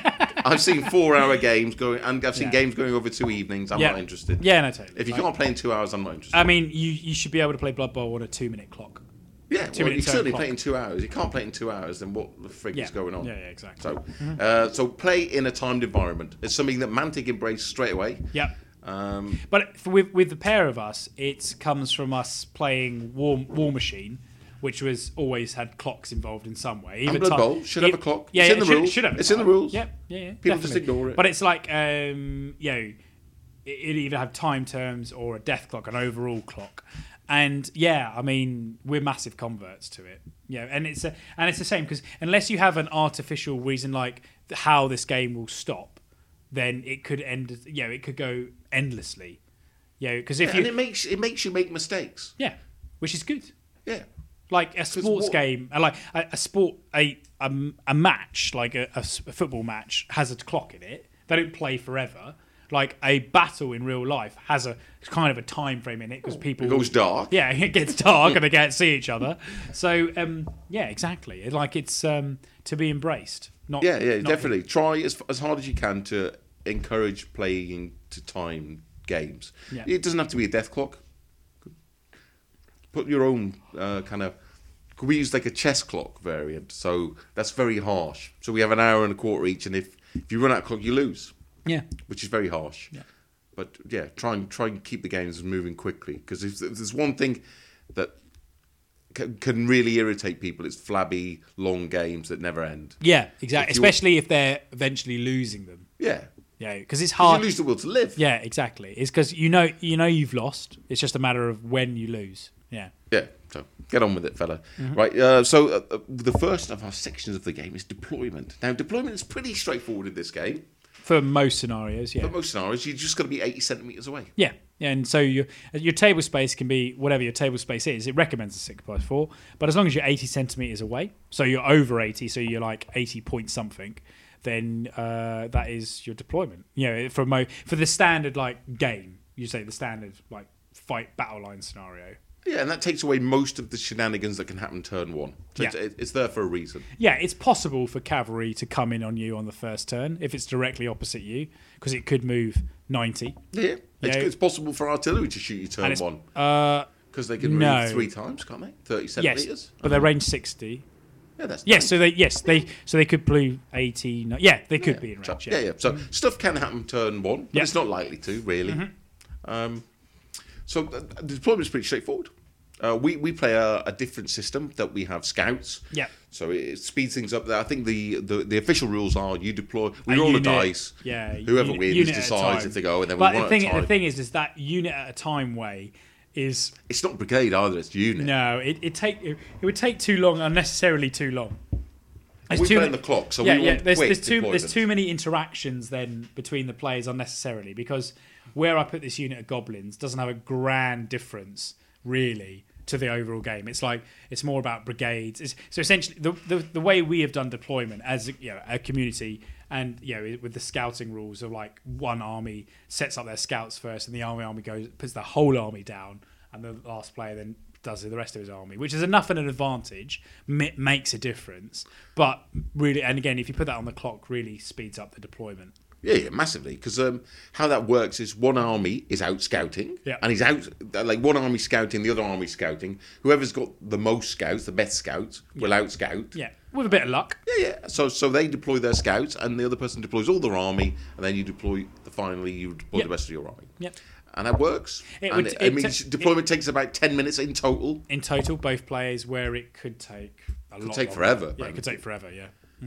I've seen four-hour games going, and I've seen Yeah. games going over two evenings. I'm yeah. not interested. Yeah, no, totally. If you Like, can't play in two hours, I'm not interested. I mean, you you should be able to play Blood Bowl on a two-minute clock. yeah, two well, you minutes certainly turn play clock. in two hours. You can't play it in two hours, then what the frig Yeah. is going on? Yeah, yeah, exactly. So, uh, so play in a timed environment. It's something that Mantic embraced straight away. Yep. Um, But for, with with the pair of us, it comes from us playing War War Machine, which was always had clocks involved in some way. Even Blood ti- Bowl should have a clock. Yeah, It's yeah, in the it should, rules. should have. a It's in the time. rules. Yep. Yeah, yeah. People just definitely. ignore it. But it's like, um, you know, it, it either have time terms or a death clock, an overall clock. And yeah, I mean, we're massive converts to it. Yeah, and it's a, and it's the same because unless you have an artificial reason like how this game will stop, then it could end. You know, it could go endlessly. Yeah, because if yeah, you and it makes it makes you make mistakes. yeah, which is good. Yeah. Like a sports what- game, uh, like a, a sport, a, a a match, like a, a s- a football match, has a clock in it. They don't play forever. Like a battle in real life has a kind of a time frame in it because people It goes dark. Yeah, it gets dark and they can't see each other. So um, yeah, exactly. It- Like it's um, to be embraced. Not Yeah, yeah, not- definitely. Try as as hard as you can to encourage playing to time games. Yeah. It doesn't have to be a death clock. Put your own uh, kind of. Could we use like a chess clock variant? So that's very harsh. So we have an hour and a quarter each, and if if you run out of clock, you lose, Yeah, which is very harsh. Yeah. But yeah, try and try and keep the games moving quickly because if, if there's one thing that can, can really irritate people, it's flabby long games that never end. yeah, exactly. If you- Especially if they're eventually losing them. Yeah, Yeah, because it's 'Cause hard. you lose the will to live. Yeah, exactly. It's because you know you know you've lost. It's just a matter of when you lose. Yeah. Yeah, so get on with it, fella. Mm-hmm. Right, uh, so uh, uh, the first of our sections of the game is deployment. Now, deployment is pretty straightforward in this game. For most scenarios, yeah. For most scenarios, you just got to be eighty centimetres away. Yeah. And so your your table space can be whatever your table space is. It recommends a six by four, but as long as you're eighty centimeters away, so you're over eighty, so you're like eighty point something, then uh, that is your deployment. You know, for mo- for the standard like game, you say the standard like fight battle line scenario. Yeah, and that takes away most of the shenanigans that can happen turn one. So it's, Yeah. it's there for a reason. Yeah, it's possible for cavalry to come in on you on the first turn if it's directly opposite you, because it could move ninety. Yeah, it's, Yeah. it's possible for artillery to shoot you And turn it's- one Uh, because they can move no. three times, can't they? Thirty yes, centimetres. but they're range sixty. Yeah, that's Yes, nice. so they yes they so they could blue eighty. no- Yeah, they could yeah. be in So, range. yeah, yeah. So stuff can happen turn one, but Yeah. it's not likely to really. Um, so uh, the deployment is pretty straightforward. Uh, we we play a, a different system that we have scouts. Yeah. So it speeds things up. I think the, the, the official rules are you deploy. We A roll unit, a dice. Yeah, Whoever uni- wins unit at a decides time. if they go, and then But we the one thing at a time. the thing is, is that unit at a time way is It's not brigade either. It's unit. no. It it take it, it would take too long, unnecessarily too long. There's we too play ma- on the clock, so yeah, we yeah. want There's, quick there's too there's deployment. too many interactions then between the players unnecessarily because where I put this unit of goblins doesn't have a grand difference really to the overall game. It's like it's more about brigades. It's, so essentially, the, the the way we have done deployment as you know a community, and you know with the scouting rules of like one army sets up their scouts first, and the army army goes puts the whole army down, and the last player then does the rest of his army, which is enough of an advantage, ma- makes a difference. But really, and again, if you put that on the clock, really speeds up the deployment. Yeah, yeah, massively. Because um, how that works is one army is out scouting, Yeah. and he's out like one army scouting, the other army scouting. Whoever's got the most scouts, the best scouts, will out scout. Yeah, with a bit of luck. Yeah, yeah. So, so they deploy their scouts, and the other person deploys all their army, and then you deploy. The finally, you deploy Yep. the rest of your army. Yep. And that works. It and would- it, I it mean, ta- deployment takes about ten minutes in total. In total, both players, where it could take a lot. take longer. forever, Yeah, man. it could take forever. Yeah.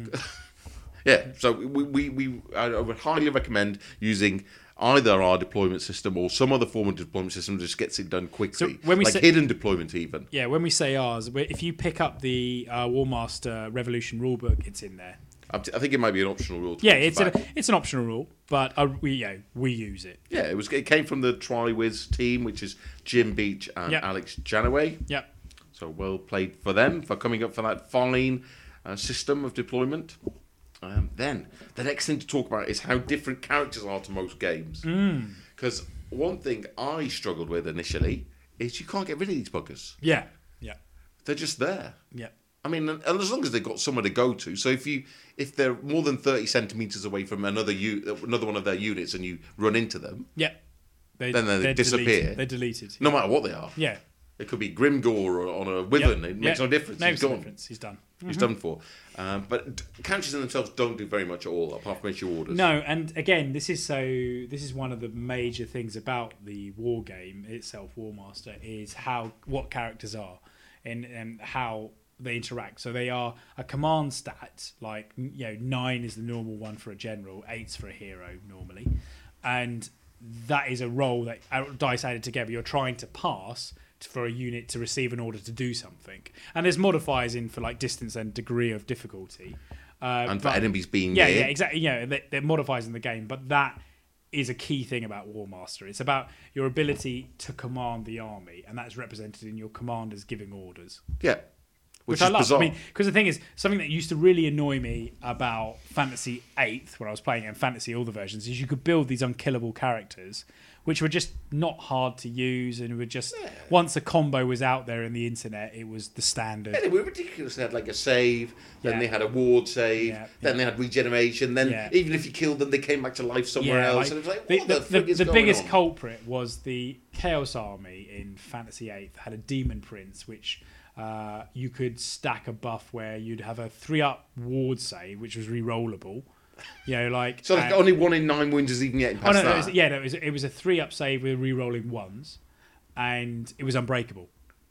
Yeah. So we, we, we I would highly recommend using either our deployment system or some other form of deployment system that just gets it done quickly. So when we like say- hidden deployment, even. Yeah, when we say ours, we- if you pick up the uh, Warmaster Revolution rulebook, it's in there. I I think it might be an optional rule. to Yeah, put it's back. an it's an optional rule, but uh, we yeah, we use it. Yeah, it was. It came from the TriWiz team, which is Jim Beach and Yep. Alex Janaway. Yep. So well played for them for coming up for that fine uh, system of deployment. Um, then the next thing to talk about is how different characters are to most games. Because one thing I struggled with initially is you can't get rid of these buggers. Yeah. Yeah. They're just there. Yeah. I mean, and as long as they've got somewhere to go to. So if you if they're more than thirty centimeters away from another u- another one of their units and you run into them, Yeah. They, Then they they're disappear. Deleted. They're deleted. no matter what they are, Yeah. it could be Grimgor or on a Wyvern. Yep. It makes Yep. no difference. Makes He's no gone. difference. He's done. He's done for. Um, but d- counters in themselves don't do very much at all, apart from issue orders. No, and again, this is so. This is one of the major things about the war game itself, Warmaster, is how what characters are, and and how they interact. So they are a command stat, like you know, nine is the normal one for a general, eight's for a hero normally, and that is a roll that uh, dice added together. You're trying to pass for a unit to receive an order to do something, and there's modifiers in for like distance and degree of difficulty. Uh, And for but- enemies being yeah, near. yeah, exactly. Yeah, there, there are modifiers in the game, but that is a key thing about Warmaster. It's about your ability to command the army, and that's represented in your commanders giving orders, Yeah. Which, which, is I love. bizarre. I mean, because the thing is, something that used to really annoy me about Fantasy eighth, when I was playing it, and Fantasy all the versions, is you could build these unkillable characters, which were just not hard to use, and were just once a combo was out there in the internet, it was the standard. Yeah, they were ridiculous. They had like a save, then Yeah. they had a ward save, Yeah, then yeah. they had regeneration, then Yeah. even if you killed them, they came back to life somewhere Yeah, else. like, and it was like, the, what the, the, frick the, is the going biggest on? culprit was the Chaos Army in Fantasy eight. Had a Demon Prince, which uh, you could stack a buff where you'd have a three-up ward save, which was re-rollable. You know, like So like uh, only one in nine wins is even getting oh past no, no, it that. was, yeah, no, it was, it was a three-up save with re-rolling ones, and it was unbreakable.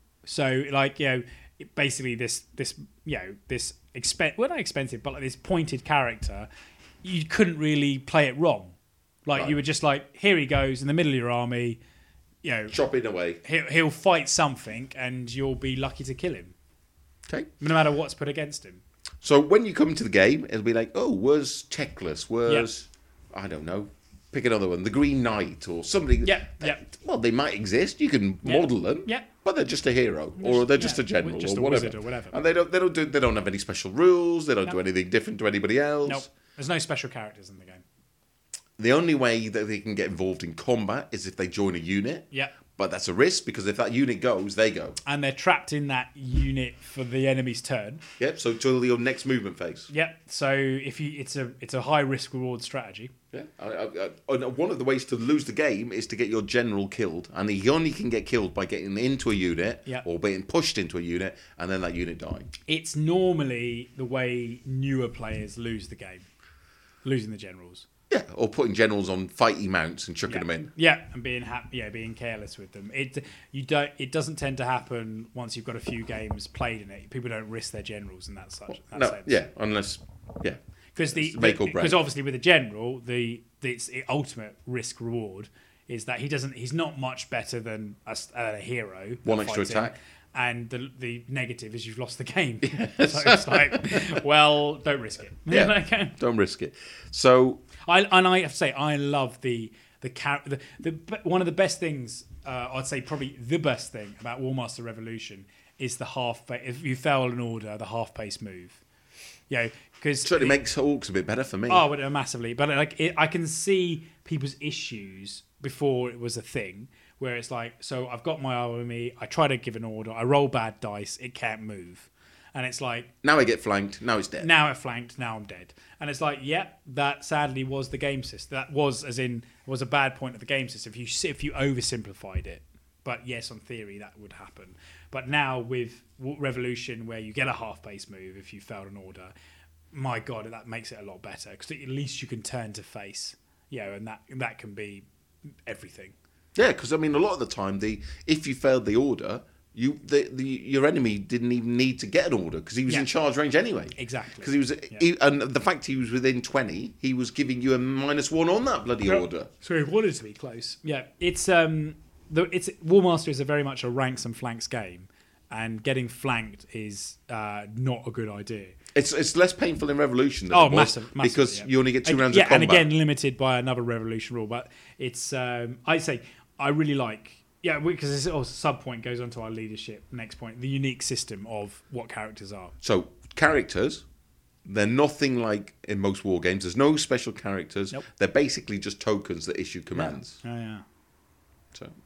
So like you know, it, basically this this you know this expen well not expensive, but like this pointed character, you couldn't really play it wrong. Like Right. you were just like, here he goes in the middle of your army, you know, Chopping away. he'll, he'll fight something, and you'll be lucky to kill him, Okay. no matter what's put against him. So when you come into the game, it'll be like, oh, where's Teclis? Where's, I don't know, pick another one, the Green Knight or somebody. Yeah, that- yeah. Well, they might exist. You can Yeah. model them. Yeah. But they're just a hero, or they're just yeah, a general, just or a whatever. wizard or whatever. And they don't, they don't do, they don't have any special rules. They don't do Nope. anything different to anybody else. Nope, there's no special characters in the game. The only way that they can get involved in combat is if they join a unit. Yeah. But that's a risk because if that unit goes, they go. And they're trapped in that unit for the enemy's turn. Yep. So till your next movement phase. Yep. So if you, it's a it's a high risk reward strategy. Yeah. I, I, I, and one of the ways to lose the game is to get your general killed, and he only can get killed by getting into a unit Yeah. or being pushed into a unit, and then that unit dying. It's normally the way newer players lose the game, losing the generals. Yeah. Or putting generals on fighty mounts and chucking Yeah. them in. Yeah, and being ha- yeah, being careless with them. It you don't. It doesn't tend to happen once you've got a few games played in it. People don't risk their generals in that such. That No. sense. Yeah. Unless. Yeah. because the It's make or break. because obviously with a general, the, the its ultimate risk reward is that he doesn't. He's not much better than a, s- a hero. One that extra fights him. attack. And the the negative is you've lost the game. So it's like, well, don't risk it. Yeah. Like, Don't risk it. So I and I have to say I love the the char- the, the be- one of the best things uh, I'd say probably the best thing about Warmaster Revolution is the half pa- if you fail an order the half pace move. Yeah, because certainly makes Hawks a bit better for me. oh well, massively, but like it, I can see people's issues before it was a thing where it's like, so I've got my army, I try to give an order, I roll bad dice, it can't move, and it's like Now I get flanked. Now it's dead. now it flanked, now I'm dead. And it's like, yeah, that sadly was the game system. That was, as in, was a bad point of the game system. If you si- if you oversimplified it, but yes, on theory that would happen. But now with W- Revolution, where you get a half pace move if you failed an order, my god, that makes it a lot better because at least you can turn to face, you know, and that that can be everything. Yeah, because I mean, a lot of the time, the if you failed the order, you the, the your enemy didn't even need to get an order because he was Yeah. in charge range anyway. Exactly. Because he was, Yeah. he, and the fact he was within twenty, he was giving you a minus one on that bloody Yeah. order. So he wanted to be close. Yeah, it's um, the it's Warmaster is a very much a ranks and flanks game, and getting flanked is uh, not a good idea. It's it's less painful in Revolution than Oh, it was massive, massive, because yeah. you only get two And- rounds yeah, of combat. and again limited by another Revolution rule. But it's um, I say I really like yeah because this also sub point goes on to our leadership next point, the unique system of what characters are. So characters, they're nothing like in most war games. There's no special characters. Nope. They're basically just tokens that issue commands. Oh yeah. So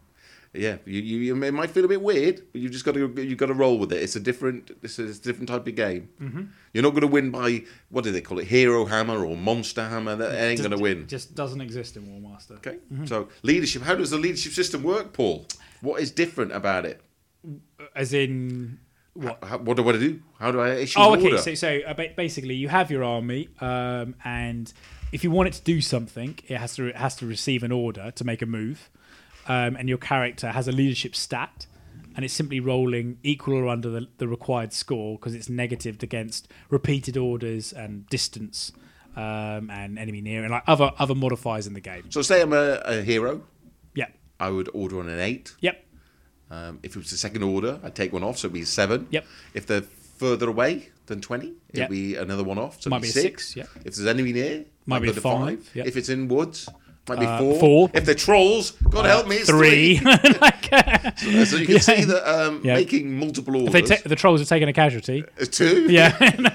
yeah, you, you, you it might feel a bit weird, but you just got to you got to roll with it. It's a different it's a, it's a different type of game. Mm-hmm. You're not going to win by what do they call it, Hero Hammer or Monster Hammer. That ain't going to win. Just doesn't exist in War Master. Okay, mm-hmm. So leadership. How does the leadership system work, Paul? What is different about it? As in. What? How, what do I do? How do I issue Oh, an okay. order? So, so uh, ba- basically, you have your army, um, and if you want it to do something, it has to it has to receive an order to make a move, um, and your character has a leadership stat, and it's simply rolling equal or under the, the required score because it's negatived against repeated orders and distance, um, and enemy near, and like other other modifiers in the game. So say I'm a, a hero. Yeah. I would order on an eight. Yep. Um, if it was the second order, I'd take one off, so it'd be seven. Yep. If they're further away than twenty, it'd Yep. be another one off, so Might it'd be be a six. six, yeah. If there's enemy near, Might be go a to five, yep. If it's in woods, might be Uh, four. four. If they're trolls, God help me, it's Three. three. Like, uh, so, so you can yeah. see that um, Yeah. making multiple if orders. they ta- the trolls have taken a casualty. is two. Yeah.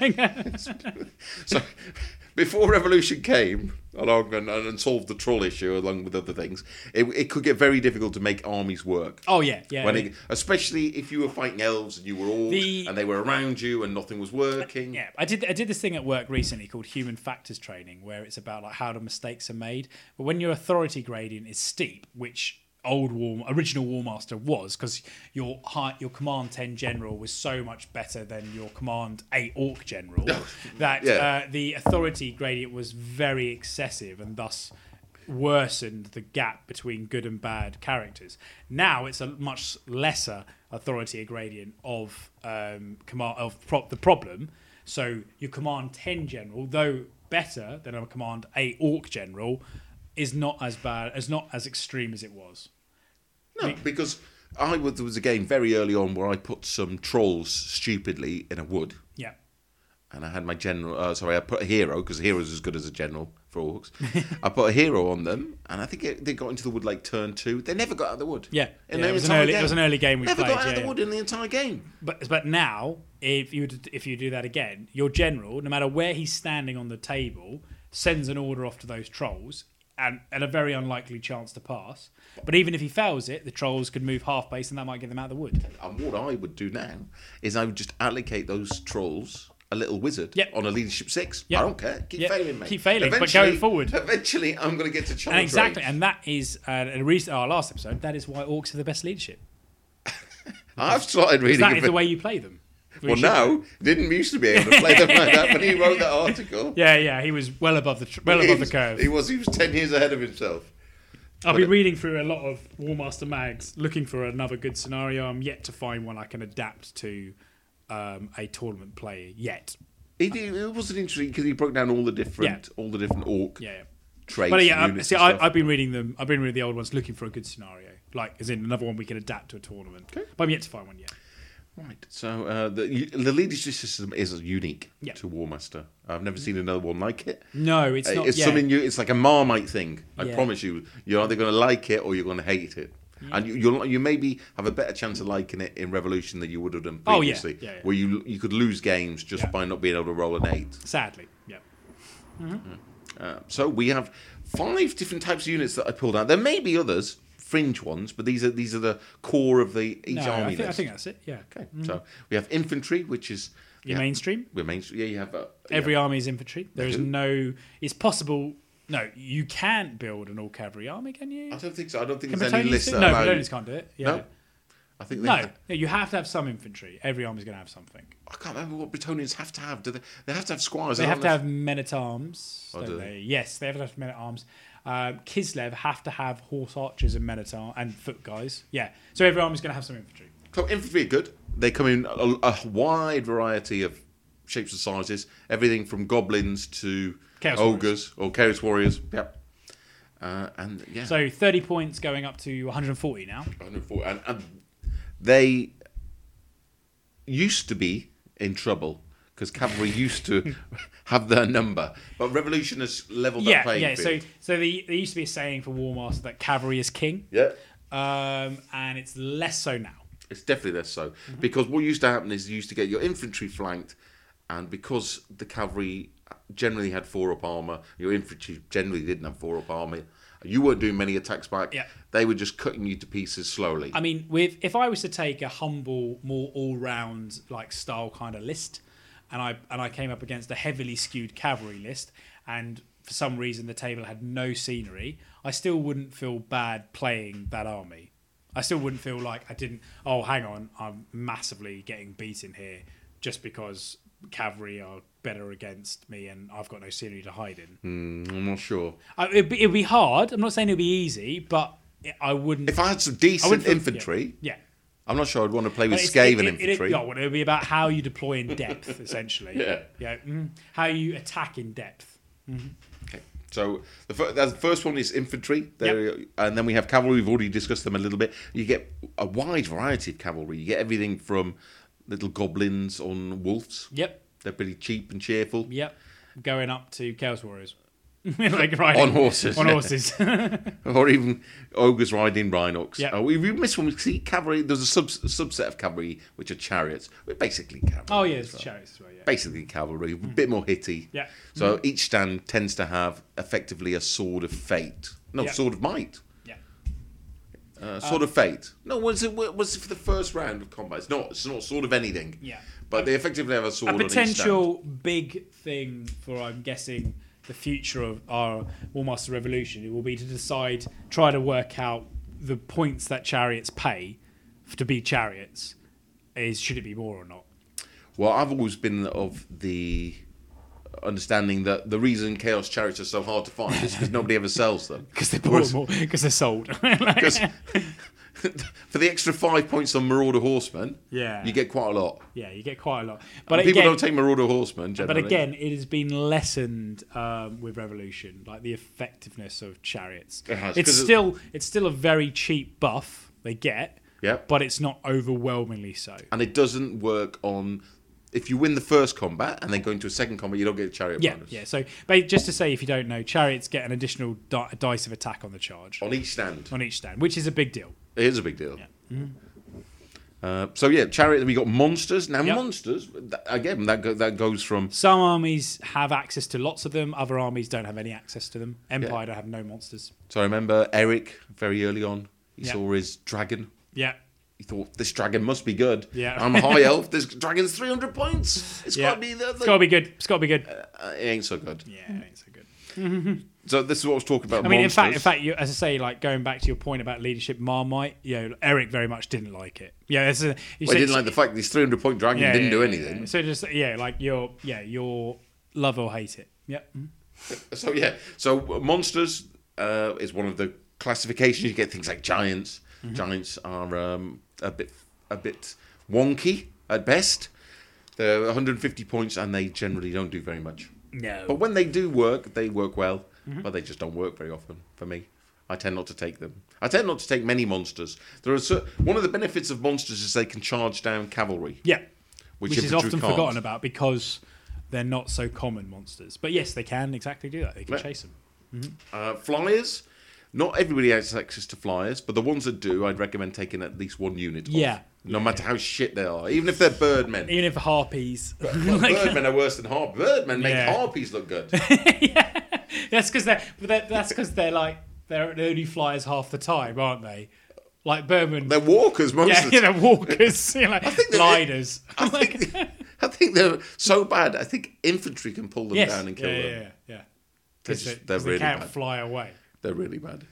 So before Revolution came along and, and solved the troll issue along with other things, it, it could get very difficult to make armies work. Oh yeah, yeah. When it, especially if you were fighting elves and you were orcs The- and they were around you and nothing was working. Yeah, I did. I did this thing at work recently called human factors training, where it's about like how the mistakes are made. But when your authority gradient is steep, which old war original War Master was, because your high, your command ten general was so much better than your command eight orc general that Yeah. uh, the authority gradient was very excessive and thus worsened the gap between good and bad characters. Now it's a much lesser authority gradient of um, command of pro- the problem. So your command ten general, though better than a command eight orc general, is not as bad, as not as extreme as it was. No, because I was, there was a game very early on where I put some trolls stupidly in a wood. Yeah. And I had my general, uh, sorry, I put a hero, because a hero's as good as a general for orcs. I put a hero on them, and I think it, they got into the wood like turn two. They never got out of the wood. Yeah, In yeah, the it, was an entire early, game. it was an early game we Never played. got out yeah, of the yeah. wood in the entire game. But but now, if you were to- if you do that again, your general, no matter where he's standing on the table, sends an order off to those trolls, and, and a very unlikely chance to pass. But even if he fails it, the trolls could move half base, and that might get them out of the wood. And what I would do now is I would just allocate those trolls a little wizard Yep. on a leadership six. Yep. I don't care. Keep Yep. failing, mate. Keep failing, but Eventually- going forward. Eventually, I'm going to get to challenge And exactly, range. and that is uh, a recent, our last episode. That is why orcs are the best leadership. I've started reading. That a is bit- the way you play them. We Well, should- now didn't used to be able to play them like that when he wrote that article. Yeah, yeah, he was well above the tr- well He above the was- curve. He was. He was ten years ahead of himself. I've but been it- reading through a lot of War Master mags, looking for another good scenario. I'm yet to find one I can adapt to um, a tournament player yet. He did, it wasn't interesting because he broke down all the different, all the different orc Yeah, yeah. traits. But yeah, um, units see, and I, stuff. I've been reading them. I've been reading the old ones, looking for a good scenario, like as in another one we can adapt to a tournament. Okay. But I'm yet to find one yet. Right. So uh, the the leadership system is unique Yeah. to War Master. I've never seen another one like it. No, it's Uh, not. It's yeah. something new. It's like a Marmite thing. I Yeah. promise you. You're either going to like it or you're going to hate it. And you you'll, you maybe have a better chance of liking it in Revolution than you would have done Oh, yeah. previously, Yeah, yeah. where you you could lose games just Yeah. by not being able to roll an eight. Sadly, yeah. Uh, so we have five different types of units that I pulled out. There may be others, fringe ones, but these are these are the core of the each No, army I think, I list. think that's it. Yeah. Okay, so we have infantry, which is Your yeah, mainstream. We're mainstream. Yeah, you have uh, Every yeah. army is infantry. There is do. no. It's possible. No, you can't build an all cavalry army, can you? I don't think so. I don't think Can there's any Bretonians lists do? that No, allow- Bretonians can't do it. Yeah. No? I think they No, have- yeah, you have to have some infantry. Every army's going to have something. I can't remember what Bretonians have to have. Do they? They have to have squires. They I have don't to know have men at arms. Oh, don't do they? they? Yes, they have to have men at arms. Um, Kislev have to have horse archers and men at arms and foot guys. Yeah, so every army's going to have some infantry. if- So infantry are good. They come in a, a wide variety of shapes and sizes. Everything from goblins to Chaos ogres or chaos warriors. Yep. Uh, and yeah, So thirty points going up to one hundred forty now. one hundred forty. And, and they used to be in trouble because cavalry used to have their number, but revolution has leveled that Yeah, playing yeah. So, field. so the, there used to be a saying for War Master that cavalry is king, yeah. um, and it's less so now. It's definitely less so. Mm-hmm. Because what used to happen is you used to get your infantry flanked, and because the cavalry generally had four up armour, your infantry generally didn't have four up armour, You weren't doing many attacks back. Yeah. They were just cutting you to pieces slowly. I mean, with if I was to take a humble, more all-round like style kind of list, and I and I came up against a heavily skewed cavalry list, and for some reason the table had no scenery, I still wouldn't feel bad playing that army. I still wouldn't feel like I didn't. Oh, hang on, I'm massively getting beaten here just because cavalry are better against me and I've got no scenery to hide in. Mm, I'm not sure. I, it'd, be, it'd be hard. I'm not saying it'd be easy, but it, I wouldn't. If I had some I decent wouldn't feel- infantry, yeah. yeah. I'm not sure I'd want to play with But it's- Skaven it, it, infantry. It, yeah, well, it would be about how you deploy in depth, essentially. Yeah. Yeah. mm, how you attack in depth. Okay. So the, fir- the first one is infantry, there, and then we have cavalry. We've already discussed them a little bit. You get a wide variety of cavalry. You get everything from little goblins on wolves. Yep. They're pretty cheap and cheerful. Yep. Going up to Chaos Warriors. like riding, On horses, On yeah. horses. Or even ogres riding rhinox. Yeah. Oh, we we missed one. See, cavalry. There's a sub subset of cavalry which are chariots. We're basically cavalry. oh, yeah, as it's well. chariots as well, yeah. Basically cavalry, a bit more hitty. Yeah. So each stand tends to have effectively a sword of fate. No, Yeah. sword of might. Yeah. Uh, sword of fate. No, was it was it for the first round of combat? It's not. It's not sword of anything. Yeah. But they effectively have a sword A on each stand. potential big thing for, I'm guessing, the future of our Warmaster Revolution, it will be to decide, try to work out the points that chariots pay f- to be chariots. Is should it be more or not? Well, I've always been of the understanding that the reason Chaos Chariots are so hard to find is because nobody ever sells them. Because they're bought more, because they're sold. Because for the extra five points on Marauder Horsemen, Yeah. you get quite a lot. Yeah, you get quite a lot. But People again, don't take Marauder Horsemen, but generally. again, it has been lessened um, with Revolution, like the effectiveness of chariots. It has, It's 'cause it- still it's still a very cheap buff they get, Yep. but it's not overwhelmingly so. And it doesn't work on... If you win the first combat and then go into a second combat, you don't get a chariot Yeah, bonus. yeah. So, ba- just to say, if you don't know, chariots get an additional di- dice of attack on the charge On each stand. on each stand, which is a big deal. It is a big deal. Uh, so yeah, chariot. We got monsters now. Yep. Monsters th- again. That go, that goes from Some armies have access to lots of them. Other armies don't have any access to them. Empire don't have no monsters. so I remember Eric very early on. He Yep. saw his dragon. Yeah, He thought this dragon must be good. Yeah. I'm a high elf. This dragon's three hundred points. It's yeah. got to be the. It's the got to be good. It's got to be good. uh, it ain't so good. Yeah, it ain't so good. So this is what I was talking about. I mean, monsters. in fact, in fact, you, as I say, like going back to your point about leadership, Marmite, you know, Eric very much didn't like it. Yeah, it's a, you Well, I said- didn't like the fact that this three hundred point dragon yeah, didn't yeah, do yeah, anything. yeah. So just yeah, like you're yeah, you're love or hate it. Yeah. So yeah, so monsters uh, is one of the classifications. You get things like giants. Mm-hmm. Giants are um, a bit a bit wonky at best. They're one hundred fifty points, and they generally don't do very much. No. But when they do work, they work well. Mm-hmm. But they just don't work very often for me. I tend not to take them. I tend not to take many monsters. There are cer- one of the benefits of monsters is they can charge down cavalry. Yeah. Which Which, is infantry often can't. forgotten about because they're not so common monsters. But yes, they can exactly do that. They can Yeah. chase them. Uh, flyers. Not everybody has access to flyers, but the ones that do, I'd recommend taking at least one unit. Of, Yeah. No matter how shit they are, even if they're birdmen. Even if harpies. Well, birdmen are worse than harpies. Birdmen make Yeah. harpies look good. That's because they're, but they're that's because they're like they're, they're only flyers half the time, aren't they? Like Berman. They're walkers most Yeah, of the you time. know, walkers, you know, like think they're- gliders. I think, I think they're so bad. I think infantry can pull them yes, down and kill yeah, them. yeah, yeah, yeah. They're, Because just, they, they're 'cause really they can't bad. fly away. They're really bad.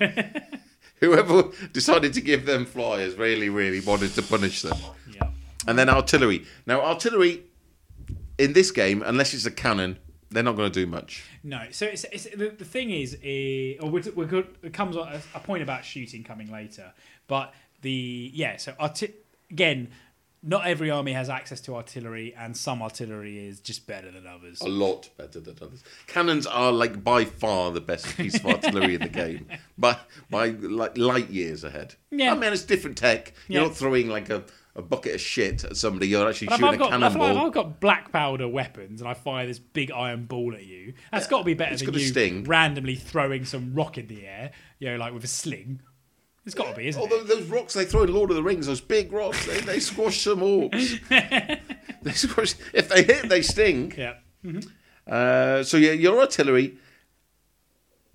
Whoever decided to give them flyers really, really wanted to punish them. Yeah. And then artillery. Now, artillery in this game, unless it's a cannon, they're not going to do much. No, so it's, it's the, the thing is, uh, or we're, we're good, it comes on a, a point about shooting coming later, but the yeah, so arti- again, not every army has access to artillery, and some artillery is just better than others. A lot better than others. Cannons are like by far the best piece of artillery in the game, by by like light years ahead. Yeah. I mean, it's different tech. You're Yeah. not throwing like a, a bucket of shit at somebody. You're actually But if shooting I've a got, if I've, cannonball. I've got black powder weapons and I fire this big iron ball at you, that's got to be better It's than got a you sting. randomly throwing some rock in the air, you know, like with a sling. It's got to be, isn't Although it? those rocks they throw in Lord of the Rings, those big rocks, they, they squash some orcs. they squash. If they hit, they sting. Yeah. Uh, so yeah, your artillery.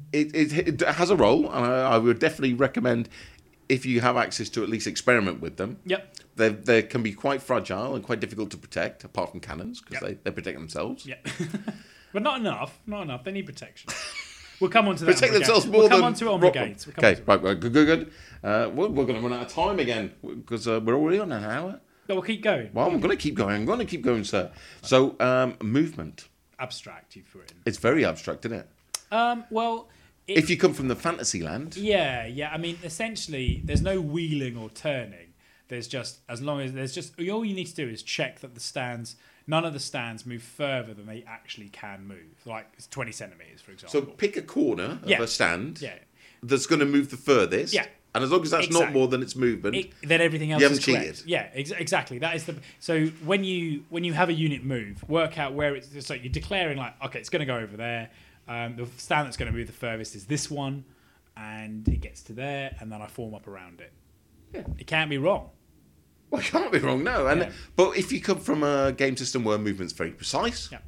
it, it, it has a role, and I, I would definitely recommend if you have access to at least experiment with them. Yep. They they can be quite fragile and quite difficult to protect, apart from cannons, because Yep. they, they protect themselves. Yeah. But not enough. Not enough. They need protection. We'll come on to that. Protect on themselves brigade. more we'll come than on to it on rock- brigades. We'll come Okay, on to it. right, right, good, good, good. Uh, we're we're going to run out of time again because uh, we're already on an hour. No, we'll keep going. Well, I'm going to keep going. I'm going to keep going, sir. So, um, movement. Abstract, you've written. It's very abstract, isn't it? Um, well, it, If you come from the fantasy land, yeah, yeah. I mean, essentially, there's no wheeling or turning. There's just as long as there's just all you need to do is check that the stands, none of the stands move further than they actually can move. Like it's twenty centimeters, for example. so pick a corner of Yeah. a stand yeah, that's going to move the furthest. Yeah. And as long as that's not Exactly. more than its movement, it, then everything else You is haven't correct. cheated. Yeah, ex- exactly. That is the so when you when you have a unit move, work out where it's so you're declaring like okay, it's going to go over there. Um, the stand that's going to move the furthest is this one, and it gets to there, and then I form up around it. Yeah. It can't be wrong. well, I can't be wrong, no. And Yeah. But if you come from a game system where movement's very precise, Yeah.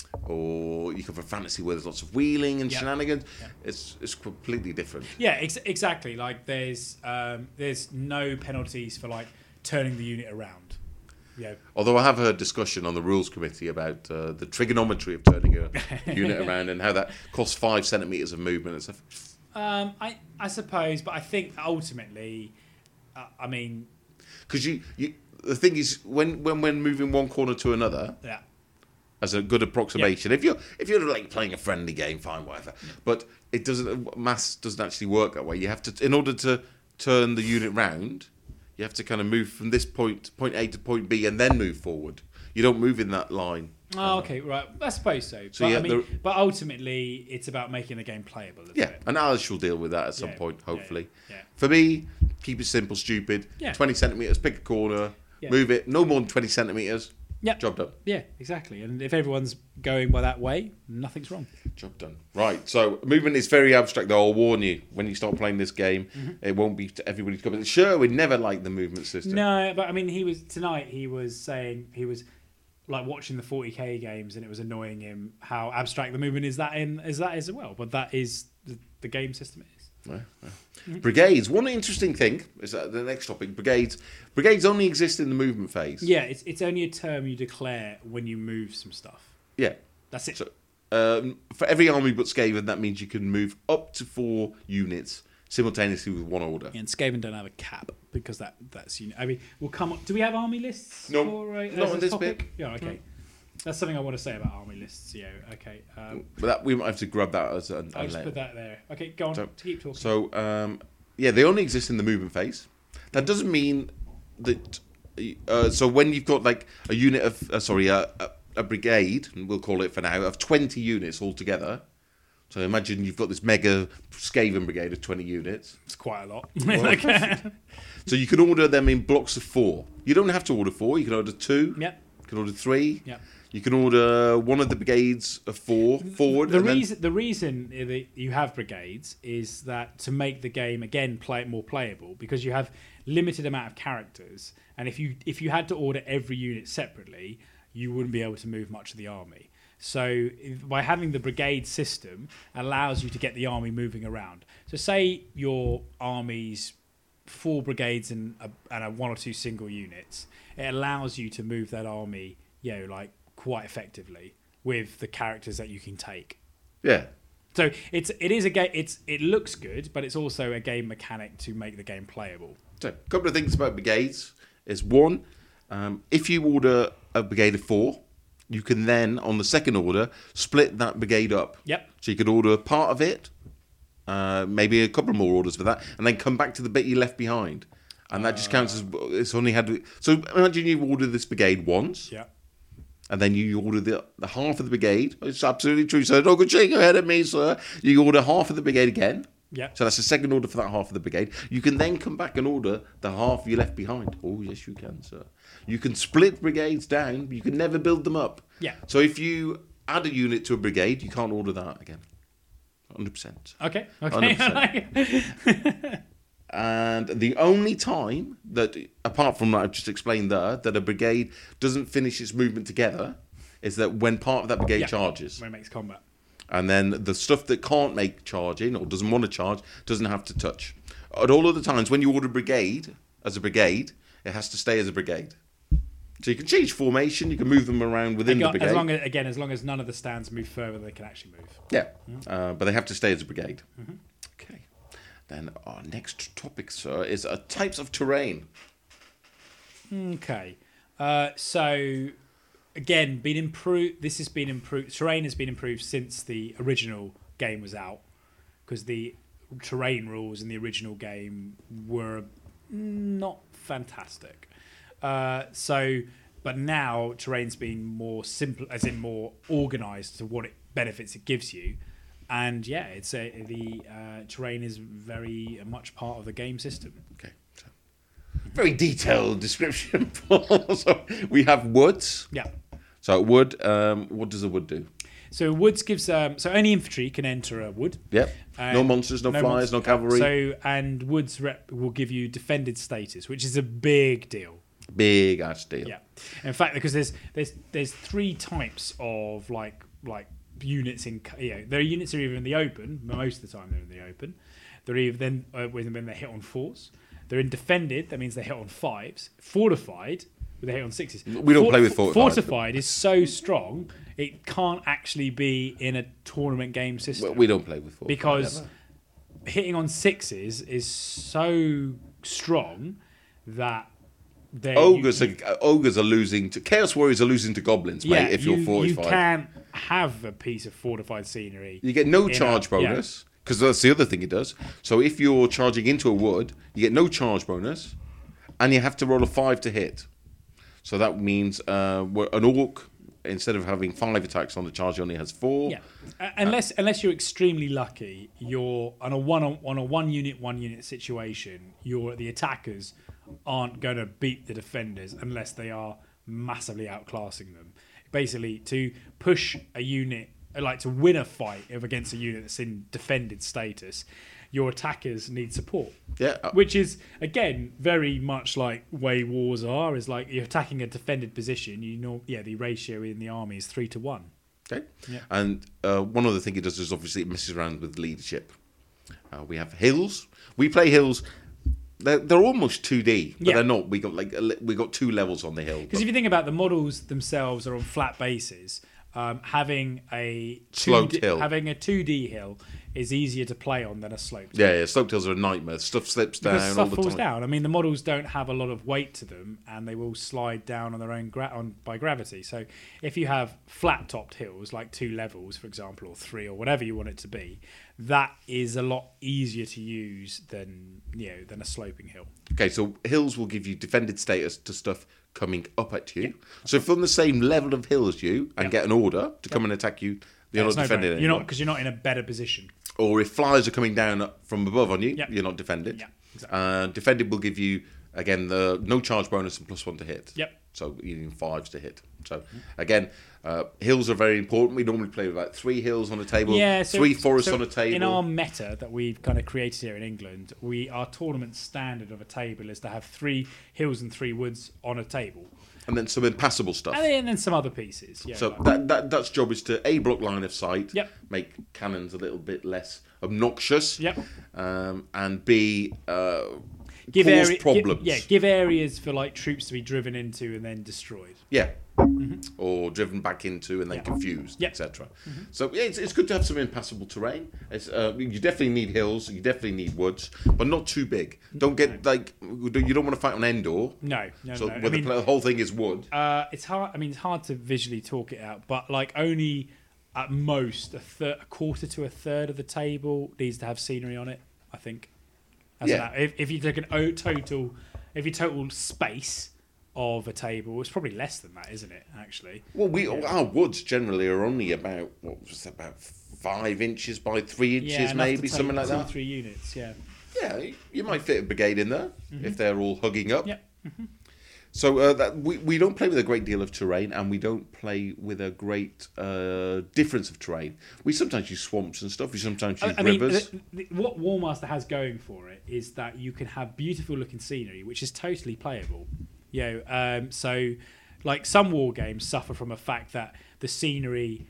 or you come from fantasy where there's lots of wheeling and Yeah. shenanigans, Yeah. it's it's completely different. Yeah, ex- exactly. Like there's um, there's no penalties for like turning the unit around. Yeah. Although I have heard discussion on the rules committee about uh, the trigonometry of turning a unit around and how that costs five centimeters of movement and stuff. Um, I I suppose, but I think ultimately, uh, I mean, Because you, you, the thing is, when when when moving one corner to another, yeah. as a good approximation. If you're if you're like playing a friendly game, fine, whatever. But it doesn't. Maths doesn't actually work that way. You have to, in order to turn the unit round, you have to kind of move from this point, point A to point B, and then move forward. You don't move in that line. Oh, okay, right. I suppose so. So but, yeah, I mean, the- but ultimately, it's about making the game playable. Isn't Yeah, it? and Alice will deal with that at some Yeah, point, yeah, hopefully. yeah. For me, keep it simple, stupid. Yeah. twenty centimeters, pick a corner, Yeah. move it. No more than twenty centimeters. Yeah. Job done. Yeah, exactly. And if everyone's going by that way, nothing's wrong. Job done. Right. So movement is very abstract, though. I'll warn you. When you start playing this game, Mm-hmm. it won't be to everybody's cup. Sure, we never liked the movement system. No, but I mean, he was tonight. He was saying he was like watching the forty K games, and it was annoying him how abstract the movement is that in is that as well. But that is the, the game system it is. Yeah, yeah. Brigades. One interesting thing is that the next topic. Brigades. Brigades only exist in the movement phase. Yeah, it's it's only a term you declare when you move some stuff. Yeah. That's it. So um, for every army but Skaven, that means you can move up to four units simultaneously with one order. And Skaven don't have a cap because that that's you know. I mean, we'll come. On, do we have army lists? No, for, uh, not as on a this topic? bit. Yeah, okay. That's something I want to say about army lists. Yeah, okay. Um, But that, we might have to grab that as an. I'll a just later. put that there. Okay, go on. So- keep talking. So, um, yeah, they only exist in the movement phase. That doesn't mean that. Uh, so when you've got like a unit of, uh, sorry, a, a, a brigade, and we'll call it for now, of twenty units altogether. So imagine you've got this mega Skaven brigade of twenty units. It's quite a lot. So you can order them in blocks of four. You don't have to order four. You can order two. Yep. You can order three. Yep. You can order one of the brigades of four forward. The and then- reason the reason that you have brigades is that to make the game again play more playable because you have limited amount of characters, and if you if you had to order every unit separately, you wouldn't be able to move much of the army. So if, by having the brigade system allows you to get the army moving around. So say your army's four brigades and a, and a one or two single units, it allows you to move that army, you know, like quite effectively with the characters that you can take. yeah. So it's it is a game. It's it looks good, but it's also a game mechanic to make the game playable. So, a couple of things about brigades is one, um, if you order a brigade of four, you can then, on the second order, split that brigade up. Yep. So you could order a part of it, uh, maybe a couple more orders for that, and then come back to the bit you left behind. And that just counts as it's only had. So imagine you ordered this brigade once, Yeah. and then you order the, the half of the brigade. It's absolutely true, sir. Don't go shake your head at me, sir. You order half of the brigade again. Yeah. So that's the second order for that half of the brigade. You can then come back and order the half you left behind. Oh, yes, you can, sir. You can split brigades down, but you can never build them up. Yeah. So if you add a unit to a brigade, you can't order that again. one hundred percent. Okay. one hundred Okay. percent. And the only time that, apart from what I've just explained there, that a brigade doesn't finish its movement together is that when part of that brigade Yeah. charges. When it makes combat. And then the stuff that can't make charging or doesn't want to charge doesn't have to touch. At all other times, when you order brigade as a brigade, it has to stay as a brigade. So you can change formation, you can move them around within Got, the brigade. as long as, again, as long as none of the stands move further than they can actually move. Yeah, uh, but they have to stay as a brigade. Mm-hmm. Okay. Then our next topic, sir, is uh, types of terrain. Okay. Uh, so, again, been improved. This has been improved. Terrain has been improved since the original game was out, because the terrain rules in the original game were not fantastic. Uh, so, but now terrain's been more simple, as in more organised to what it benefits it gives you, and yeah, it's a, the uh, terrain is very much part of the game system. Okay. So, very detailed description. Paul. So we have woods. Yeah. So wood. Um, what does a wood do? So woods gives um, so only infantry can enter a wood. Yep. And no monsters, no, flyers, monster- no cavalry. So and woods rep will give you defended status, which is a big deal. Big ass deal. Yeah, in fact, because there's there's there's three types of like like units in you know there are units that are either in the open, most of the time they're in the open. They're either then uh, when when they hit on fours. They're in defended, that means they hit on fives. Fortified, they hit on sixes. We don't play with fortified. Fortified is so strong it can't actually be in a tournament game system. Well, we don't play with fortified because ever. hitting on sixes is so strong that they Ogres, you, are, ogres are losing to Chaos Warriors are losing to goblins, yeah, mate. If you, you're fortified, you can't have a piece of fortified scenery. you get no in charge a- bonus because that's the other thing it does. So if you're charging into a wood, you get no charge bonus, and you have to roll a five to hit. So that means uh, we're- an orc, instead of having five attacks on the charge, only has four. Yeah, Uh, unless unless you're extremely lucky, you're on a one on, on a one unit one unit situation. You're the attackers aren't going to beat the defenders unless they are massively outclassing them. Basically, to push a unit, like to win a fight against a unit that's in defended status, your attackers need support. Yeah. uh, Which is again very much like way wars are. Is like you're attacking a defended position. You know, yeah, the ratio in the army is three to one. Okay. Yeah. And uh, one other thing it does is obviously it messes around with leadership. Uh, we have hills. We play hills. They're, they're almost two D, but Yeah. they're not. We got like a li- we got two levels on the hill. Because if you think about the models themselves are on flat bases, um, having a Sloped two D, hill. having a two D hill is easier to play on than a sloped. Yeah, yeah. Sloped hills are a nightmare. Stuff slips down Because all stuff the falls time. down. I mean, the models don't have a lot of weight to them, and they will slide down on their own gra- on by gravity. So, if you have flat-topped hills, like two levels, for example, or three, or whatever you want it to be, that is a lot easier to use than you know than a sloping hill. Okay, so hills will give you defended status to stuff coming up at you. So if you're on the same level of hill as you and Yeah. get an order to come and attack you, you're It's not no defended brainer. anymore. You're not because you're not in a better position. Or if flyers are coming down from above on you, Yep. you're not defended. Yeah, exactly. Uh, defended will give you, again, the no charge bonus and plus one to hit. Yep. So you need fives to hit. So, again, uh, hills are very important. We normally play with like three hills on a table, Yeah, so, three forests so on a table. In our meta that we've kind of created here in England, we our tournament standard of a table is to have three hills and three woods on a table, and then some impassable stuff. and then, and then some other pieces. Yeah, So like- that, that that's job is to a block line of sight, Yep. make cannons a little bit less obnoxious, Yep. um, and b uh, give cause area, gi- problems. yeah, give areas for like troops to be driven into and then destroyed. Yeah. Or driven back into and then Yeah. confused, Yeah. et cetera. So yeah, it's, it's good to have some impassable terrain. It's, uh, you definitely need hills, you definitely need woods, but not too big. Don't get like you don't want to fight on Endor. No, no, So no. I where mean, the pla- whole thing is wood. uh, it's hard. I mean, it's hard to visually talk it out, but like only at most a, thir- a quarter to a third of the table needs to have scenery on it. I think. As Yeah. an- if, if you take an o- total, if you total space of a table, it's probably less than that, isn't it? Actually. Well, we our woods generally are only about what was that, about five inches by three inches, enough to maybe take something like two or that. Three units, yeah. Yeah, you might fit a brigade in there if they're all hugging up. Yep. So uh, that we, we don't play with a great deal of terrain, and we don't play with a great uh, difference of terrain. We sometimes use swamps and stuff. We sometimes use I, I mean, rivers. the, the, what Warmaster has going for it is that you can have beautiful looking scenery, which is totally playable. You know, um, so like some war games suffer from a fact that the scenery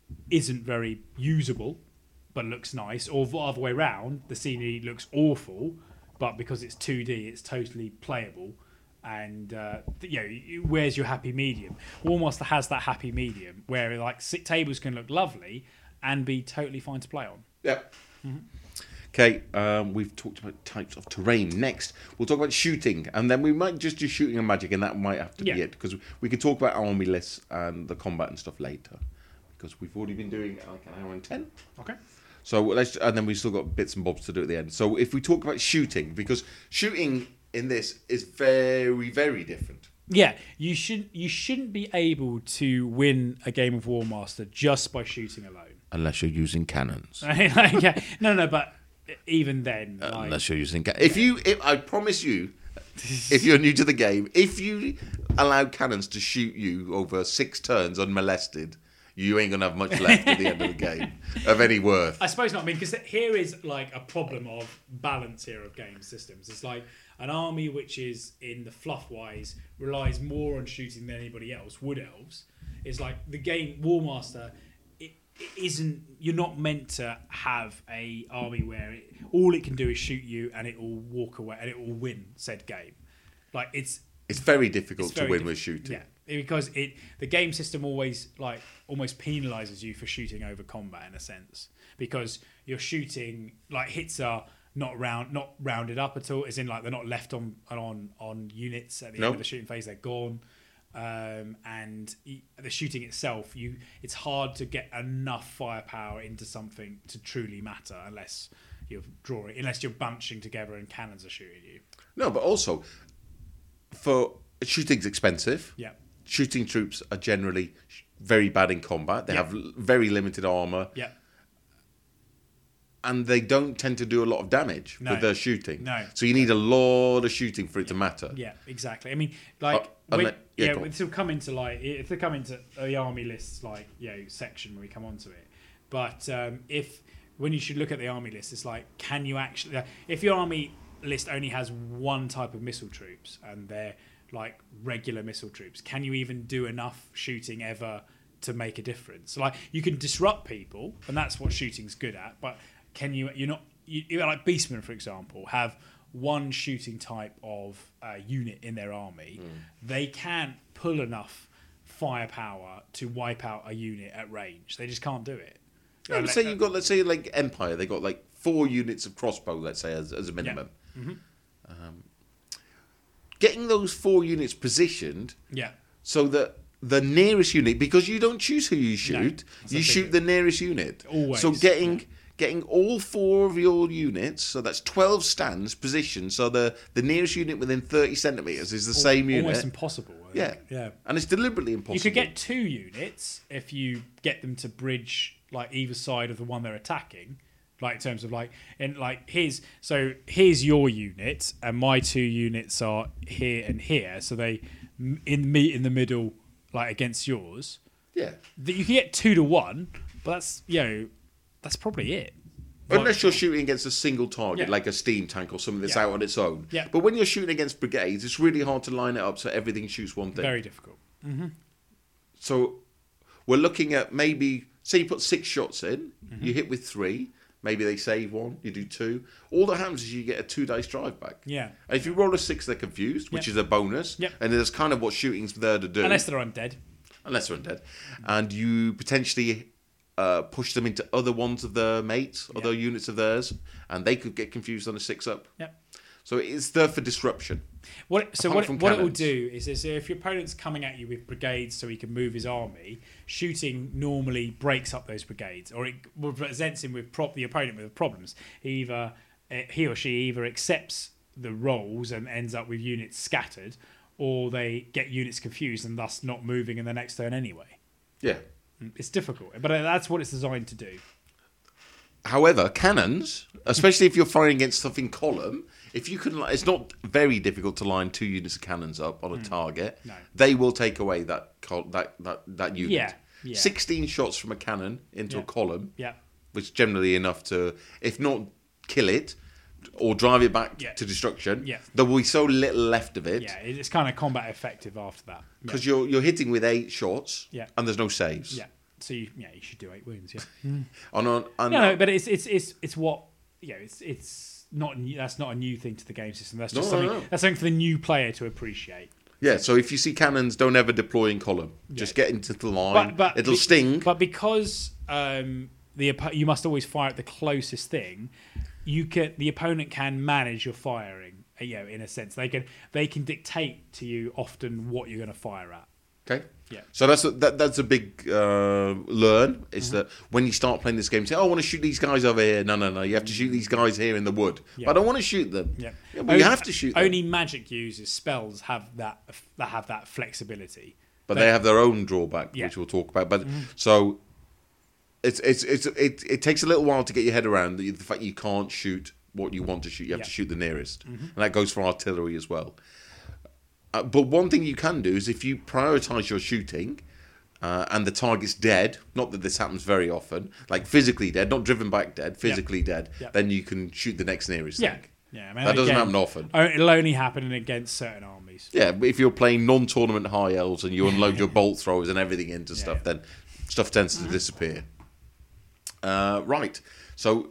isn't very usable but looks nice, or the other way round, the scenery looks awful, but because it's two D, it's totally playable. And uh, you know, where's your happy medium? Warmaster has that happy medium where like sit tables can look lovely and be totally fine to play on. Yeah. Okay, um, we've talked about types of terrain. Next, we'll talk about shooting, and then we might just do shooting and magic, and that might have to Yeah. be it, because we can talk about army lists and the combat and stuff later, because we've already been doing like an hour and ten. Okay. So let's, and then we've still got bits and bobs to do at the end. So if we talk about shooting, because shooting in this is very, very different. Yeah, you should you shouldn't be able to win a game of Warmaster just by shooting alone. Unless you're using cannons. Like, yeah, no, no, but even then, like, Unless you're using cannons. If you, if, I promise you, if you're new to the game, if you allow cannons to shoot you over six turns unmolested, you ain't gonna have much left at the end of the game of any worth. I suppose not. I mean, because here is like a problem of balance here of game systems. It's like an army which is in the fluff wise relies more on shooting than anybody else. Wood elves is like the game Warmaster. It, it isn't. You're not meant to have a army where it, all it can do is shoot you and it will walk away and it will win said game. Like it's It's very difficult it's very to win diff- with shooting. Yeah, because it the game system always like almost penalises you for shooting over combat in a sense, because you're shooting like hits are not round not rounded up at all, as in like they're not left on on on units at the Nope. end of the shooting phase, they're gone. Um, and y- the shooting itself, you it's hard to get enough firepower into something to truly matter unless you're drawing, unless you're bunching together and cannons are shooting you. No, but also for shooting's expensive. Yeah. Shooting troops are generally sh- very bad in combat. They Yeah. have l- very limited armor, Yeah. and they don't tend to do a lot of damage No. with their shooting. No. So you need a lot of shooting for it to matter. Yeah, exactly. I mean, like, Uh, when, unle- yeah, yeah, go on. if they come into like, if they come into the army lists, like, you know, section when we come onto it. But um, if when you should look at the army list, it's like, can you actually? Like, if your army list only has one type of missile troops and they're like regular missile troops, can you even do enough shooting ever to make a difference? Like, you can disrupt people, and that's what shooting's good at. But can you? You're not. You, you know, like Beastmen, for example, have one shooting type of uh, unit in their army. They can't pull enough firepower to wipe out a unit at range. They just can't do it. Yeah, let's say you've got, let's say like Empire, they got like four units of crossbow, let's say as, as a minimum. Um, getting those four units positioned Yeah. so that the nearest unit, because you don't choose who you shoot, that's you the shoot thing. the nearest unit. Always, So getting yeah. getting all four of your units, so that's twelve stands positioned, so the the nearest unit within thirty centimeters is the same unit. Almost impossible. I Yeah, think. Yeah. and it's deliberately impossible. You could get two units if you get them to bridge like either side of the one they're attacking. Like in terms of like, and like here's so here's your unit, and my two units are here and here, so they m- in meet in the middle, like against yours. yeah. That you can get two to one, but that's you know that's probably it. Unless you're shooting against a single target, Yeah. like a steam tank or something that's Yeah. out on its own. Yeah. But when you're shooting against brigades, it's really hard to line it up so everything shoots one thing. Very difficult. So we're looking at maybe, say you put six shots in, Mm-hmm. you hit with three, maybe they save one, you do two. All that happens is you get a two dice drive back. Yeah. And if you roll a six, they're confused, which Yep. is a bonus. Yep. And that's kind of what shooting's there to do. Unless they're undead. Unless they're undead. And you potentially uh, push them into other ones of their mates, other units of theirs, and they could get confused on a six up. Yep. So it's there for disruption. What, so Apart what, from what it will cannons. do is, is if your opponent's coming at you with brigades so he can move his army, shooting normally breaks up those brigades, or it presents him with prop the opponent with problems. He either uh, he or she either accepts the rolls and ends up with units scattered, or they get units confused and thus not moving in the next turn anyway. Yeah. It's difficult, but that's what it's designed to do. However, cannons, especially if you're firing against stuff in column, if you can, it's not very difficult to line two units of cannons up on a target. No. They will take away that col- that that that unit. Yeah, yeah. Sixteen shots from a cannon into Yeah. a column, Yeah. which is generally enough to, if not kill it, or drive it back Yeah. to destruction. Yeah. There will be so little left of it Yeah, it's kind of combat effective after that. Yeah. because you're you're hitting with eight shots, Yeah. and there's no saves. Yeah. So you, yeah, you should do eight wounds. Yeah. On, on, on, No, no, but it's it's it's it's what you know. It's it's not new, that's not a new thing to the game system. That's just No, no, something no. that's something for the new player to appreciate. Yeah, so if you see cannons, don't ever deploy in column. Just get into the line. But, but It'll be- sting. But because um, the oppo- you must always fire at the closest thing, you can the opponent can manage your firing. uh, You know, in a sense, they can they can dictate to you often what you're going to fire at. Okay. Yeah. So that's a, that, that's a big uh, learn. Is Mm-hmm. that when you start playing this game, you say, "Oh, I want to shoot these guys over here." No, no, no. You have to shoot these guys here in the wood. Yeah. But I don't want to shoot them. Yeah, Yeah, but you have to shoot them. Only magic users spells have that that have that flexibility. But they have their own drawback, Yeah. which we'll talk about. But so it's it's it's it, it takes a little while to get your head around the, the fact you can't shoot what you want to shoot. You have Yeah. to shoot the nearest, and that goes for artillery as well. Uh, but one thing you can do is if you prioritize your shooting. Uh, and the target's dead. Not that this happens very often. Like physically dead, not driven back dead. Physically dead. Yeah. Then you can shoot the next nearest Yeah, thing. yeah. I mean, That doesn't again, happen often. o- It'll only happen against certain armies. Yeah, but if you're playing non-tournament high elves and you unload your bolt throwers and everything into Yeah, stuff, yeah. then stuff tends to disappear. Uh, right. So,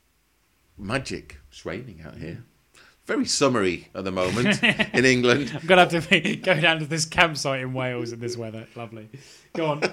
magic. It's raining out here. Very summery at the moment in England. I'm gonna have to be, go down to this campsite in Wales in this weather. Lovely. Go on.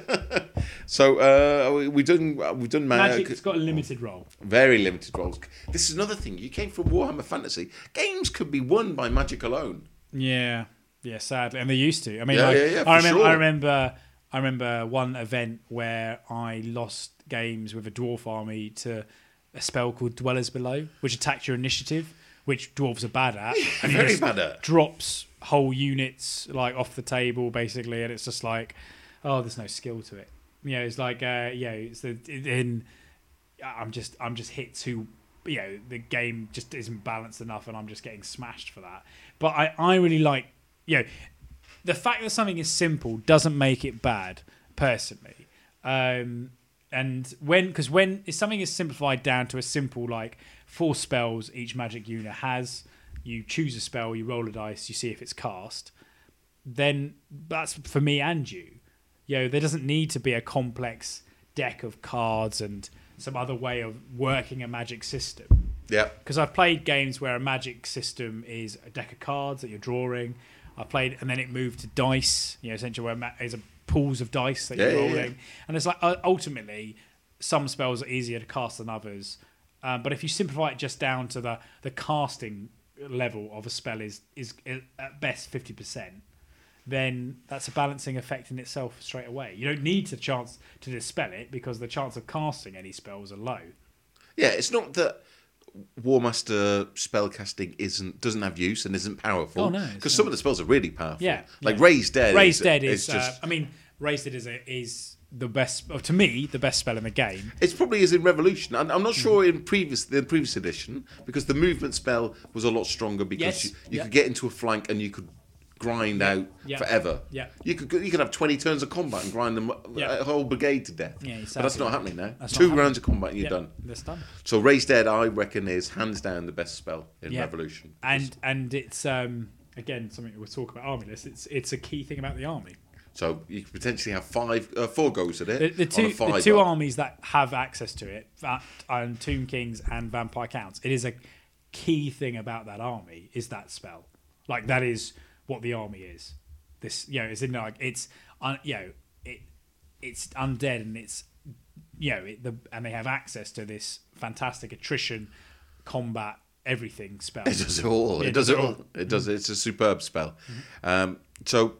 So uh, we- we've done we've done ma- Magic's got a limited role. very limited roles. This is another thing. You came from Warhammer Fantasy. Games could be won by Magic alone. Yeah, yeah. Sadly, and they used to. I mean, Yeah, like, yeah, yeah, I for remember. sure. I remember. I remember one event where I lost games with a dwarf army to a spell called Dwellers Below, which attacked your initiative, which dwarves are bad at. And he Very just bad at. drops whole units like off the table basically, and it's just like, oh, there's no skill to it. You know, it's like, uh, yeah, it's the in. I'm just, I'm just hit too. You know, the game just isn't balanced enough, and I'm just getting smashed for that. But I, I really like, you know, the fact that something is simple doesn't make it bad, personally. Um, and when, because when if something is simplified down to a simple like four spells each magic unit has, you choose a spell, you roll a dice, you see if it's cast, then that's for me and you. You know, there doesn't need to be a complex deck of cards and some other way of working a magic system. Yeah. Because I've played games where a magic system is a deck of cards that you're drawing. I played, and then it moved to dice. You know, essentially where ma- is a pools of dice that Yeah, you're yeah, rolling, yeah. and it's like uh, ultimately some spells are easier to cast than others. Um, but if you simplify it just down to the the casting level of a spell is is at best fifty percent, then that's a balancing effect in itself straight away. You don't need the chance to dispel it because the chance of casting any spells are low. Yeah, it's not that War Master spellcasting isn't doesn't have use and isn't powerful. Oh, no, it's because not. some of the spells are really powerful. Yeah, like yeah. Raise Dead. Raise is, Dead is, is just. uh, I mean, Raise Dead is a, is the best, oh, to me, the best spell in the game. It's probably is in Revolution. I'm I'm not sure in previous the previous edition because the movement spell was a lot stronger because Yes, you, you yeah. could get into a flank and you could grind out yeah, forever. yeah. You could you could have twenty turns of combat and grind them Yeah. a whole brigade to death. Yeah, but that's exactly. not happening now. That's not Two happening. rounds of combat and you're Yeah, done. That's done. So Raise Dead, I reckon, is hands down the best spell in Yeah. Revolution. And and it's um again something we'll talk about army list. It's it's a key thing about the army. So you could potentially have five, uh, four goes at it. The, the on a two the fiver. two armies that have access to it, that and Tomb Kings and Vampire Counts. It is a key thing about that army is that spell. Like that is what the army is. This you know it's in like it's un, you know it it's undead and it's you know it, the and they have access to this fantastic attrition, combat, everything spell. It does it all. Yeah, It does it all. It does. It's a superb spell. Um, so,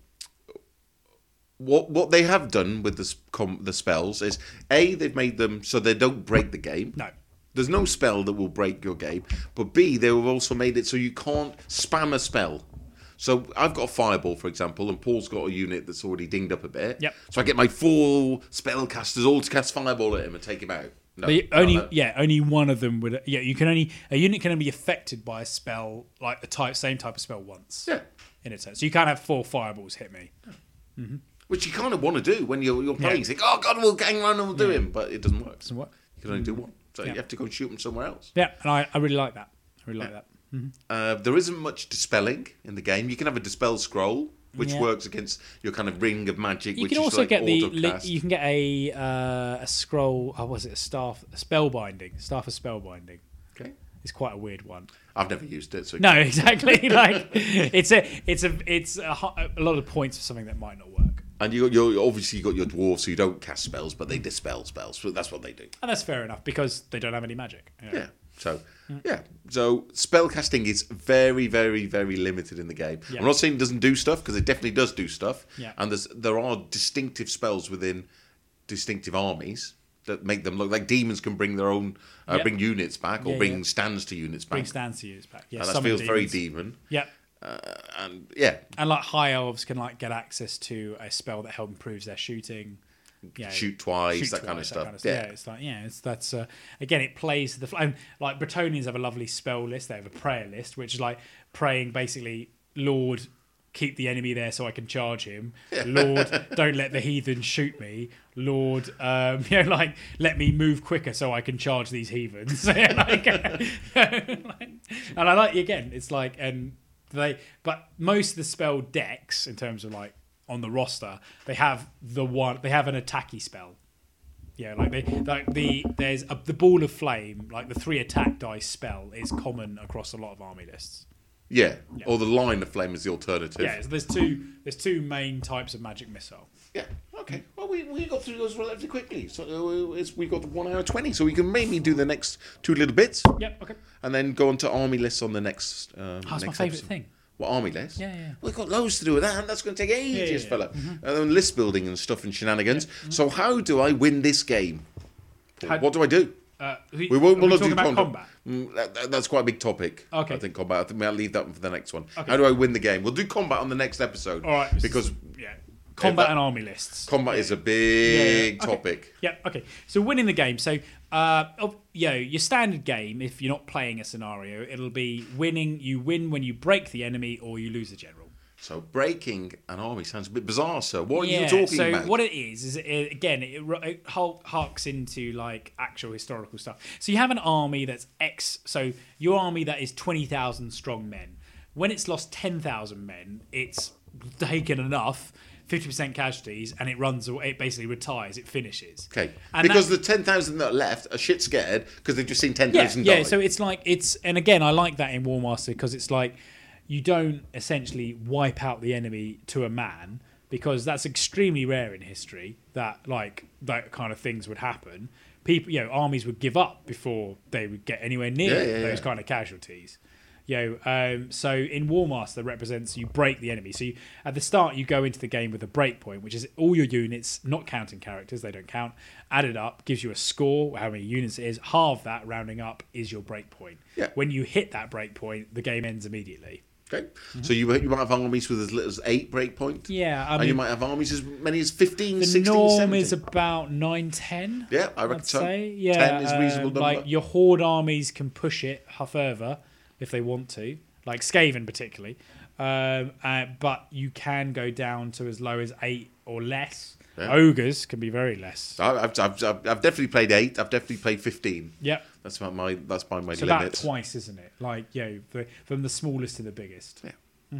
what what they have done with the s- com, the spells is a they've made them so they don't break the game. No. There's no spell that will break your game. But B, they have also made it so you can't spam a spell. So I've got a fireball, for example, and Paul's got a unit that's already dinged up a bit. Yep. So I get my four spellcasters all to cast fireball at him and take him out. No, But no, only no. yeah, only one of them would. Yeah, you can only a unit can only be affected by a spell like the type same type of spell once. Yeah. In a sense, so you can't have four fireballs hit me. Which you kind of want to do when you're, you're playing. Yeah. You think, oh, God, we'll gang around and we'll do him. But it doesn't work. Doesn't work. You can only do one. So Yeah. you have to go and shoot them somewhere else. Yeah, and I, I really like that. I really like that. Uh, there isn't much dispelling in the game. You can have a dispel scroll, which Yeah. works against your kind of ring of magic. You which can is also like get the li- auto-cast. you can get a uh, a scroll. Oh, was it a staff a spellbinding? Staff of spellbinding. Okay. It's quite a weird one. I've never used it, so No, exactly. Like it's a it's a it's a, ho- a lot of points for something that might not work. And you got your obviously you got your dwarves, so you don't cast spells, but they dispel spells. So that's what they do. And that's fair enough because they don't have any magic. You know? Yeah. So yeah. So spell casting is very, very, very limited in the game. Yeah. I'm not saying it doesn't do stuff because it definitely does do stuff. Yeah. And there's there are distinctive spells within distinctive armies that make them look like demons can bring their own uh, Yeah. bring units back or Yeah, bring yeah. stands to units back. Bring stands to use back. Yeah, and that summon feels very demons. demon. Yeah. Uh, and yeah, And like high elves can like get access to a spell that help improves their shooting. Yeah, shoot twice, shoot that kind of twice, stuff. yeah. Yeah. it's like yeah, it's that's uh, again it plays to the fl- and like Bretonians have a lovely spell list. They have a prayer list, which is like praying basically, Lord, keep the enemy there so I can charge him. Lord, don't let the heathen shoot me. Lord, um, you know, like let me move quicker so I can charge these heathens. Like, and I like again, it's like and they, but most of the spell decks in terms of like on the roster, they have the one, they have an attacky spell. Yeah, like they, like the there's a, the ball of flame, like the three attack dice spell is common across a lot of army lists. Yeah. Yeah. Or the line of flame is the alternative. Yeah, so there's two there's two main types of magic missile. Yeah. Okay. Well, we, we got through those relatively quickly. So uh, it's, we got the one hour twenty, so we can maybe do the next two little bits, Yep, okay. and then go on to army lists on the next. Uh, Oh, that's my next favourite episode. thing. What army list? Yeah, yeah. We've got loads to do with that, and that's going to take ages, yeah, yeah. fella. And then list building and stuff and shenanigans. So how do I win this game? How- what do I do? Uh, We won't. We'll are we not talking do about combat. combat. Mm, that, that- that's quite a big topic. Okay. I think combat. I think we'll leave that one for the next one. Okay. How do I win the game? We'll do combat on the next episode. All right. Because yeah, combat that- and army lists. combat is a Yeah, big yeah. Okay. topic. Yeah, okay. So winning the game. So, uh, oh, you know, your standard game, if you're not playing a scenario, it'll be winning. You win when you break the enemy or you lose the general. So breaking an army sounds a bit bizarre, sir. What are yeah, you talking so about? what it is is it, again it, it harks into like actual historical stuff. So you have an army that's X. So your army that is twenty thousand strong men. When it's lost ten thousand men, it's taken enough. fifty percent casualties, and it runs away. It basically retires. It finishes. Okay, And because that- the ten thousand that are left are shit scared because they've just seen ten yeah, thousand yeah. die. So it's like it's, and again, I like that in Warmaster because it's like you don't essentially wipe out the enemy to a man because that's extremely rare in history. That like that kind of things would happen. People, you know, armies would give up before they would get anywhere near Yeah, yeah, those yeah. kind of casualties. You know, um, so in Warmaster represents you break the enemy. So you, at the start you go into the game with a break point, which is all your units, not counting characters, they don't count, added up, gives you a score, how many units it is, halve that, rounding up, is your break point. Yeah. When you hit that break point, the game ends immediately. Okay, so you you might have armies with as little as eight breakpoint. Yeah, I and you mean, might have armies as many as fifteen, the sixteen, norm seventeen. is about nine, ten. Yeah, I reckon I'd so. say. Yeah, ten is a reasonable um, number. Like your horde armies can push it further if they want to, like Skaven particularly. Um, uh, but you can go down to as low as eight or less. Yeah. Ogres can be very less. I- I've, I've, I've, I've definitely played eight. I've definitely played fifteen. Yep. That's about my that's by my It's about limit. twice, isn't it? Like, you know, the, from the smallest to the biggest. Yeah.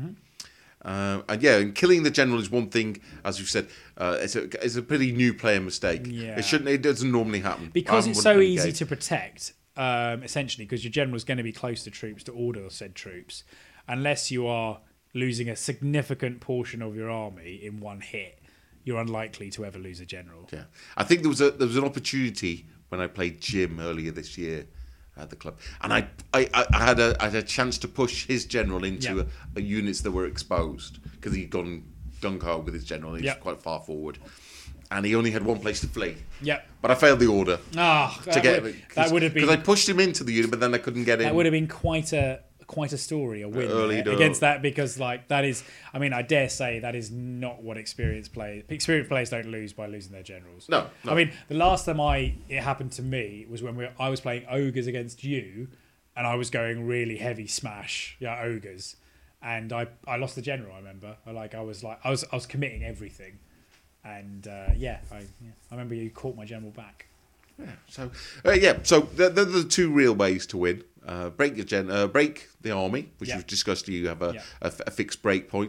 Uh, and yeah, and killing the general is one thing, as you've said. Uh, it's a it's a pretty new player mistake. Yeah. It shouldn't. It doesn't normally happen. Because I it's wouldn't so play the easy game. to protect, um, essentially, because your general is going to be close to troops to order said troops, unless you are losing a significant portion of your army in one hit, you're unlikely to ever lose a general. Yeah, I think there was a there was an opportunity when I played Jim earlier this year at the club, and I I, I had a I had a chance to push his general into Yeah. a, a units that were exposed because he'd gone gung-ho with his general. He's Yeah. quite far forward, and he only had one place to flee. Yep. But I failed the order Ah, to that, get would, him that would have been because I pushed him into the unit, but then I couldn't get in. that would have been quite a quite a story, a win Early there door. against that, because like that is, I mean, I dare say that is not what experienced players experienced players don't lose by losing their generals. No, no. I mean, the last time I it happened to me was when we I was playing ogres against you, and I was going really heavy smash, yeah, ogres, and I, I lost the general. I remember, I like I was like I was I was committing everything, and uh, yeah, I yeah, I remember you caught my general back. Yeah. So uh, yeah, so they're, they're the two real ways to win. Uh, break your gen, uh, break the army, which Yeah. we've discussed. You have a, Yeah. a, f- a fixed break point,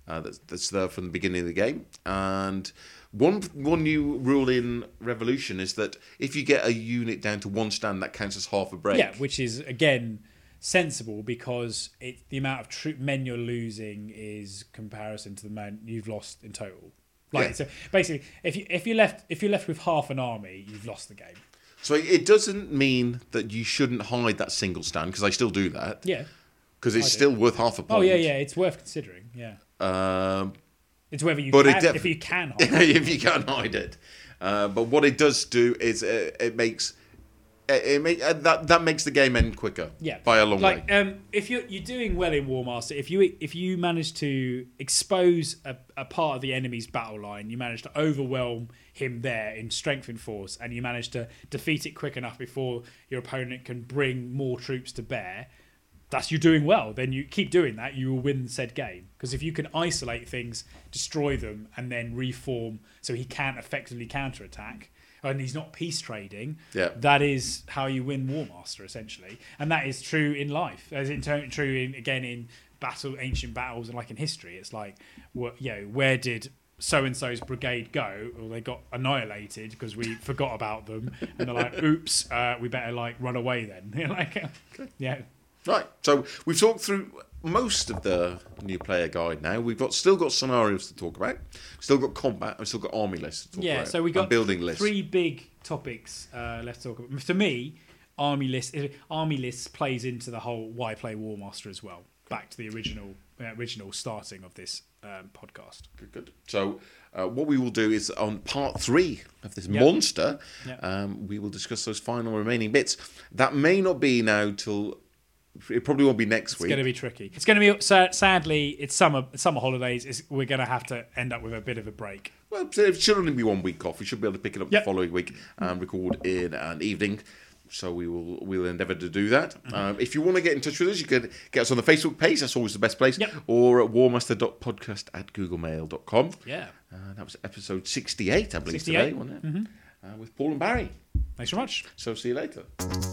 uh, that's, that's there from the beginning of the game. And one one new rule in Revolution is that if you get a unit down to one stand, that counts as half a break. Yeah, which is again sensible because it the amount of troop men you're losing is comparison to the men you've lost in total. Like Yeah. so, basically, if you if you left if you're left with half an army, you've lost the game. So it doesn't mean that you shouldn't hide that single stand, because I still do that. Yeah. Because it's I do. still worth half a point. Oh yeah, yeah. It's worth considering. Yeah. Um, It's whether you But it can, def- if you can hide it. if you can't hide it. Uh, but what it does do is uh, it makes it, it make, uh, that that makes the game end quicker. Yeah, by a long like, way. um, if you're you're doing well in War Master, if you if you manage to expose a, a part of the enemy's battle line, you manage to overwhelm him there in strength and force, and you manage to defeat it quick enough before your opponent can bring more troops to bear. That's you doing well. Then you keep doing that, you will win said game. Because if you can isolate things, destroy them, and then reform so he can't effectively counterattack, and he's not peace trading, Yeah. that is how you win War Master, essentially. And that is true in life. As in ter- true in again in battle, ancient battles, and like in history. It's like, what, you know, where did so and so's brigade go? Well, they got annihilated because we forgot about them, and they're like, "Oops, uh, we better like run away then." Like, yeah. Right, so we've talked through most of the new player guide now. We've got still got scenarios to talk about. We've still got combat. We've still got army lists to talk Yeah, about. so we and got building lists. three big topics uh, left to talk about. To me, army list army lists plays into the whole why play War Master as well. Back to the original uh, original starting of this um, podcast. Good, good. So uh, what we will do is on part three of this Yep. monster, Yep. um, we will discuss those final remaining bits. That may not be now till. It probably won't be next It's week. going to be tricky. It's going to be sa- sadly it's summer summer holidays. It's, we're going to have to end up with a bit of a break. Well, it should only be one week off. We should be able to pick it up Yep. the following week and record in an evening. So we will we'll endeavour to do that. Mm-hmm. Um, if you want to get in touch with us, you can get us on the Facebook page. That's always the best place. Yep. Or at warmaster dot podcast at googlemail dot com. Yeah. Uh, that was episode sixty-eight, I believe, sixty-eight. today, wasn't it? Mm-hmm. Uh, with Paul and Barry. Thanks very much. So see you later.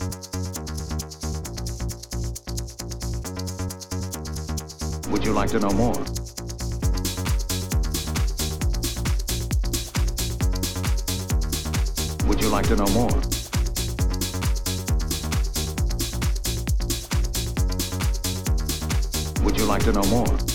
Would you like to know more? Would you like to know more? Would you like to know more?